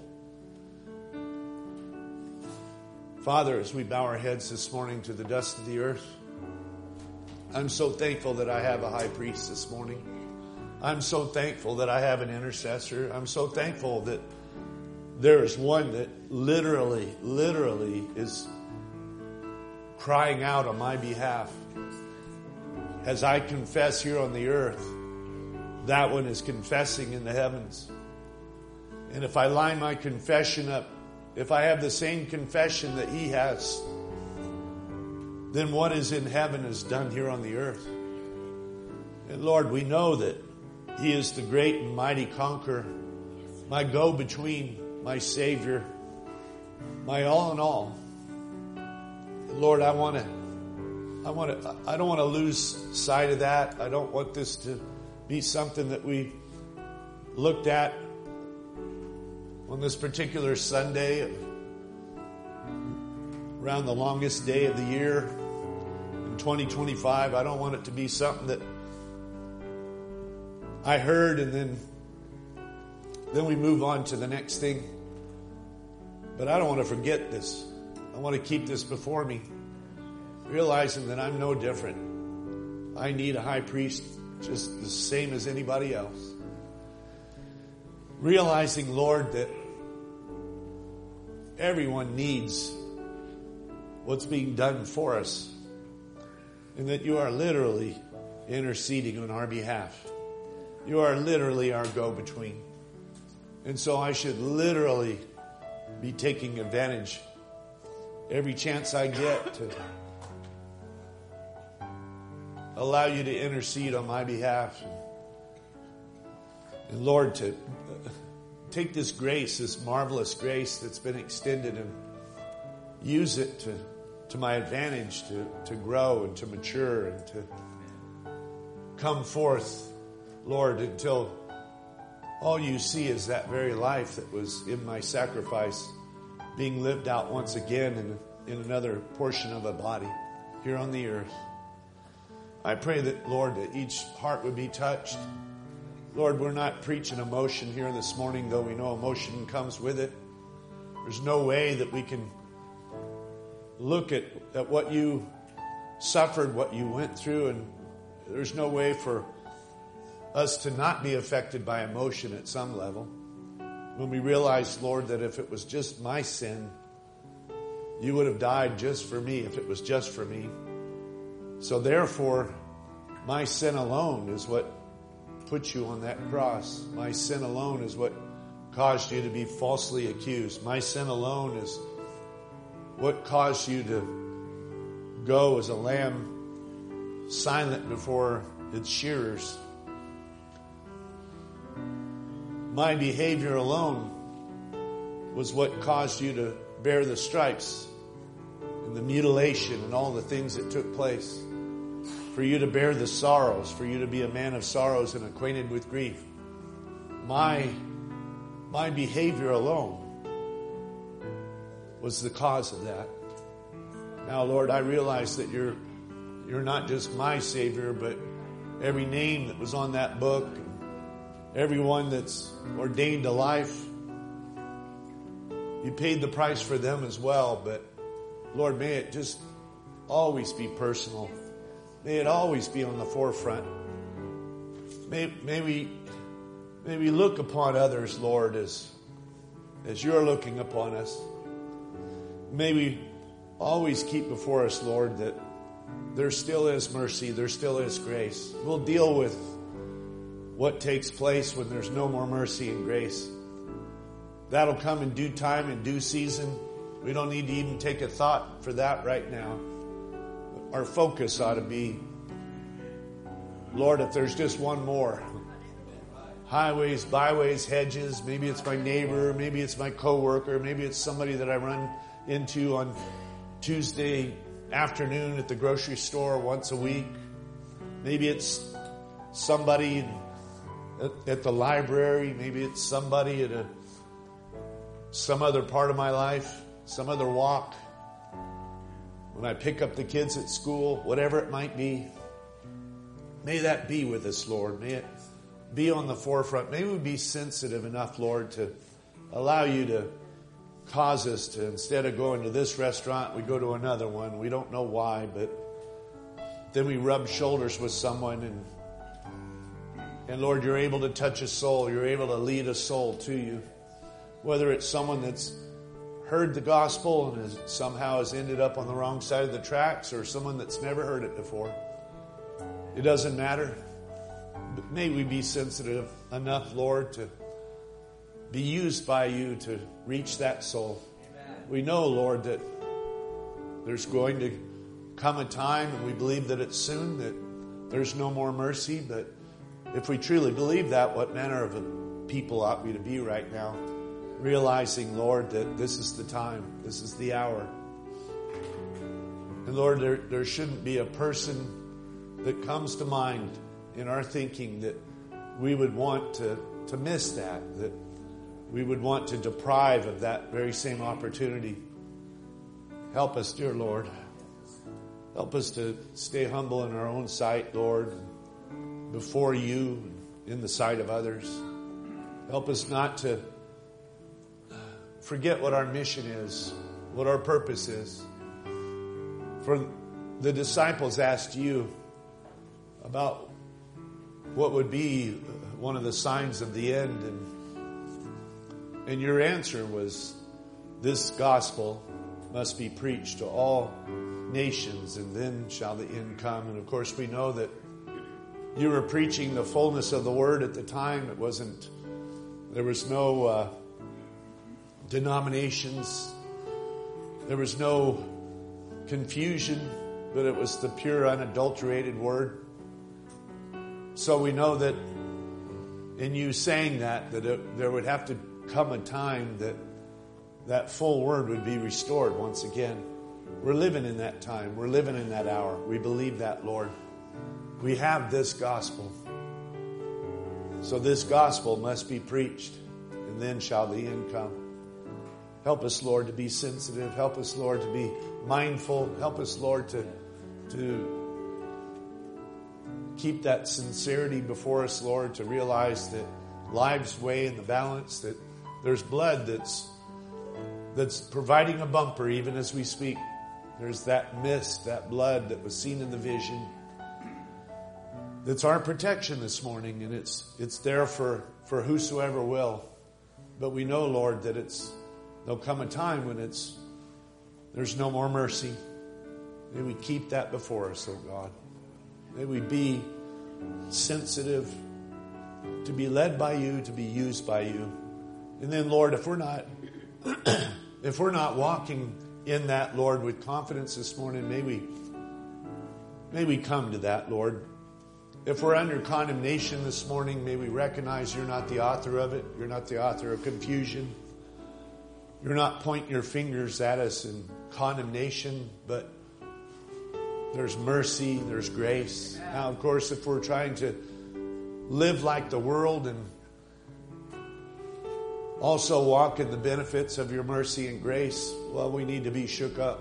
Father, as we bow our heads this morning to the dust of the earth, I'm so thankful that I have a high priest this morning. I'm so thankful that I have an intercessor. I'm so thankful that there is one that literally, literally is crying out on my behalf. As I confess here on the earth, that one is confessing in the heavens. And if I line my confession up, if I have the same confession that He has, then what is in heaven is done here on the earth. And Lord, we know that He is the great and mighty conqueror, my go-between, my Savior, my all in all. Lord, I want to, I want to, I don't want to lose sight of that. I don't want this to be something that we looked at on this particular Sunday, around the longest day of the year in twenty twenty-five. I don't want it to be something that I heard and then then we move on to the next thing. But I don't want to forget this. I want to keep this before me, realizing that I'm no different. I need a high priest just the same as anybody else. Realizing, Lord, that everyone needs what's being done for us, and that You are literally interceding on our behalf. You are literally our go-between. And so I should literally be taking advantage every chance I get to allow You to intercede on my behalf. And Lord, to take this grace, this marvelous grace that's been extended, and use it to, to my advantage, to, to grow and to mature and to come forth, Lord, until all You see is that very life that was in my sacrifice being lived out once again in, in another portion of a body here on the earth. I pray that, Lord, that each heart would be touched. Lord, we're not preaching emotion here this morning, though we know emotion comes with it. There's no way that we can look at, at what You suffered, what You went through, and there's no way for us to not be affected by emotion at some level. When we realize, Lord, that if it was just my sin, You would have died just for me, if it was just for me. So therefore, my sin alone is what put you on that cross. My sin alone is what caused you to be falsely accused. My sin alone is what caused you to go as a lamb silent before its shearers. My behavior alone was what caused you to bear the stripes and the mutilation and all the things that took place. For you to bear the sorrows, for you to be a man of sorrows and acquainted with grief. My, my behavior alone was the cause of that. Now, Lord, I realize that you're, you're not just my Savior, but every name that was on that book, everyone that's ordained to life, you paid the price for them as well. But Lord, may it just always be personal. May it always be on the forefront. May, may we, may we look upon others, Lord, as, as you're looking upon us. May we always keep before us, Lord, that there still is mercy, there still is grace. We'll deal with what takes place when there's no more mercy and grace. That'll come in due time, in due season. We don't need to even take a thought for that right now. Our focus ought to be, Lord, if there's just one more. Highways, byways, hedges, maybe it's my neighbor, maybe it's my coworker, maybe it's somebody that I run into on Tuesday afternoon at the grocery store once a week. Maybe it's somebody at, at the library, maybe it's somebody at a some other part of my life, some other walk. When I pick up the kids at school, whatever it might be, may that be with us, Lord. May it be on the forefront. May we be sensitive enough, Lord, to allow you to cause us to, instead of going to this restaurant, we go to another one. We don't know why, but then we rub shoulders with someone, and, and Lord, you're able to touch a soul. You're able to lead a soul to you. Whether it's someone that's heard the gospel and has, somehow has ended up on the wrong side of the tracks, or someone that's never heard it before. It doesn't matter. But may we be sensitive enough, Lord, to be used by you to reach that soul. Amen. We know, Lord, that there's going to come a time, and we believe that it's soon, that there's no more mercy. But if we truly believe that, what manner of a people ought we to be right now? Realizing, Lord, that this is the time, this is the hour. And Lord, there, there shouldn't be a person that comes to mind in our thinking that we would want to, to miss that, that we would want to deprive of that very same opportunity. Help us, dear Lord. Help us to stay humble in our own sight, Lord, before you, in the sight of others. Help us not to forget what our mission is, what our purpose is. For the disciples asked you about what would be one of the signs of the end, and, and your answer was, this gospel must be preached to all nations, and then shall the end come. And of course we know that you were preaching the fullness of the word at the time. It wasn't, there was no uh, denominations. There was no confusion, but it was the pure, unadulterated word. So we know that in you saying that, that it, there would have to come a time that that full word would be restored once again. We're living in that time. We're living in that hour. We believe that, Lord. We have this gospel. So this gospel must be preached, and then shall the end come. Help us, Lord, to be sensitive. Help us, Lord, to be mindful. Help us, Lord, to, to keep that sincerity before us, Lord, to realize that lives weigh in the balance, that there's blood that's that's providing a bumper even as we speak. There's that mist, that blood that was seen in the vision. That's our protection this morning, and it's it's there for, for whosoever will. But we know, Lord, that it's there'll come a time when it's there's no more mercy. May we keep that before us, oh God. May we be sensitive to be led by you, to be used by you. And then, Lord, if we're not if we're not walking in that, Lord, with confidence this morning, may we may we come to that, Lord. If we're under condemnation this morning, may we recognize you're not the author of it. You're not the author of confusion. You're not pointing your fingers at us in condemnation, but there's mercy, there's grace. Now, of course, if we're trying to live like the world and also walk in the benefits of your mercy and grace, well, we need to be shook up,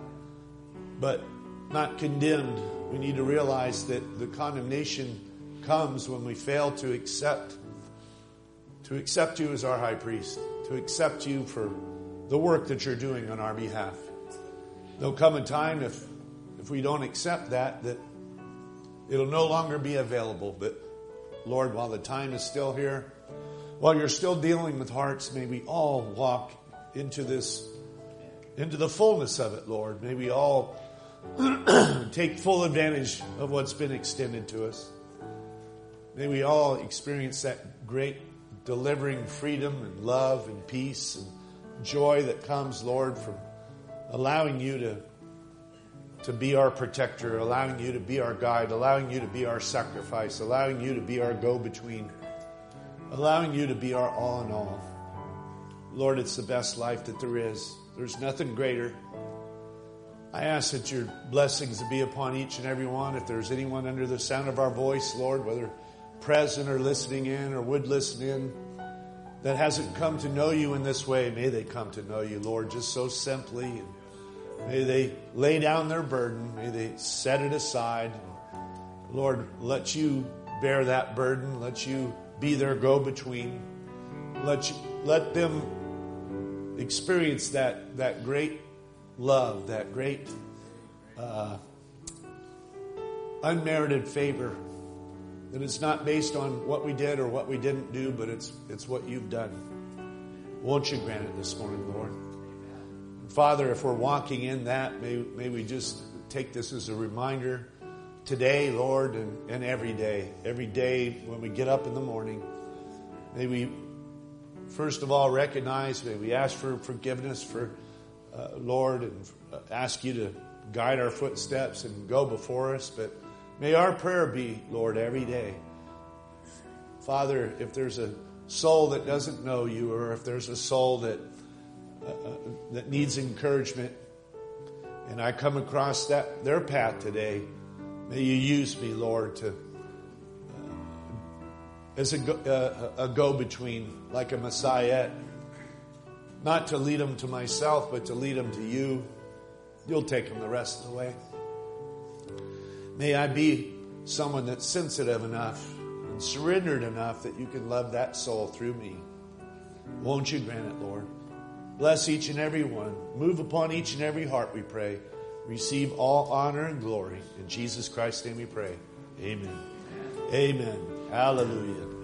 but not condemned. We need to realize that the condemnation comes when we fail to accept, to accept you as our high priest, to accept you for the work that you're doing on our behalf. There'll come a time if if we don't accept that, that it'll no longer be available. But Lord, while the time is still here, while you're still dealing with hearts, may we all walk into this, into the fullness of it, Lord. May we all take full advantage of what's been extended to us. May we all experience that great delivering freedom and love and peace and joy that comes, Lord, from allowing you to to be our protector, allowing you to be our guide, allowing you to be our sacrifice, allowing you to be our go-between, allowing you to be our all in all. Lord, it's the best life that there is. There's nothing greater. I ask that your blessings be upon each and every one. If there's anyone under the sound of our voice, Lord, whether present or listening in or would listen in, that hasn't come to know you in this way, may they come to know you, Lord, just so simply. And may they lay down their burden. May they set it aside. Lord, let you bear that burden. Let you be their go-between. Let you, let them experience that, that great love, that great uh, unmerited favor. That it's not based on what we did or what we didn't do, but it's it's what you've done. Won't you grant it this morning, Lord? Father, if we're walking in that, may, may we just take this as a reminder today, Lord, and, and every day. Every day when we get up in the morning, may we first of all recognize, may we ask for forgiveness for, uh, Lord, and ask you to guide our footsteps and go before us. But may our prayer be, Lord, every day. Father, if there's a soul that doesn't know you, or if there's a soul that Uh, that needs encouragement, and I come across that their path today, may you use me, Lord, to uh, as a, go, uh, a go-between, like a Messiah, not to lead them to myself, but to lead them to you. You'll take them the rest of the way. May I be someone that's sensitive enough and surrendered enough that you can love that soul through me. Won't you grant it, Lord? Bless each and every one. Move upon each and every heart, we pray. Receive all honor and glory. In Jesus Christ's name we pray. Amen. Amen. Hallelujah.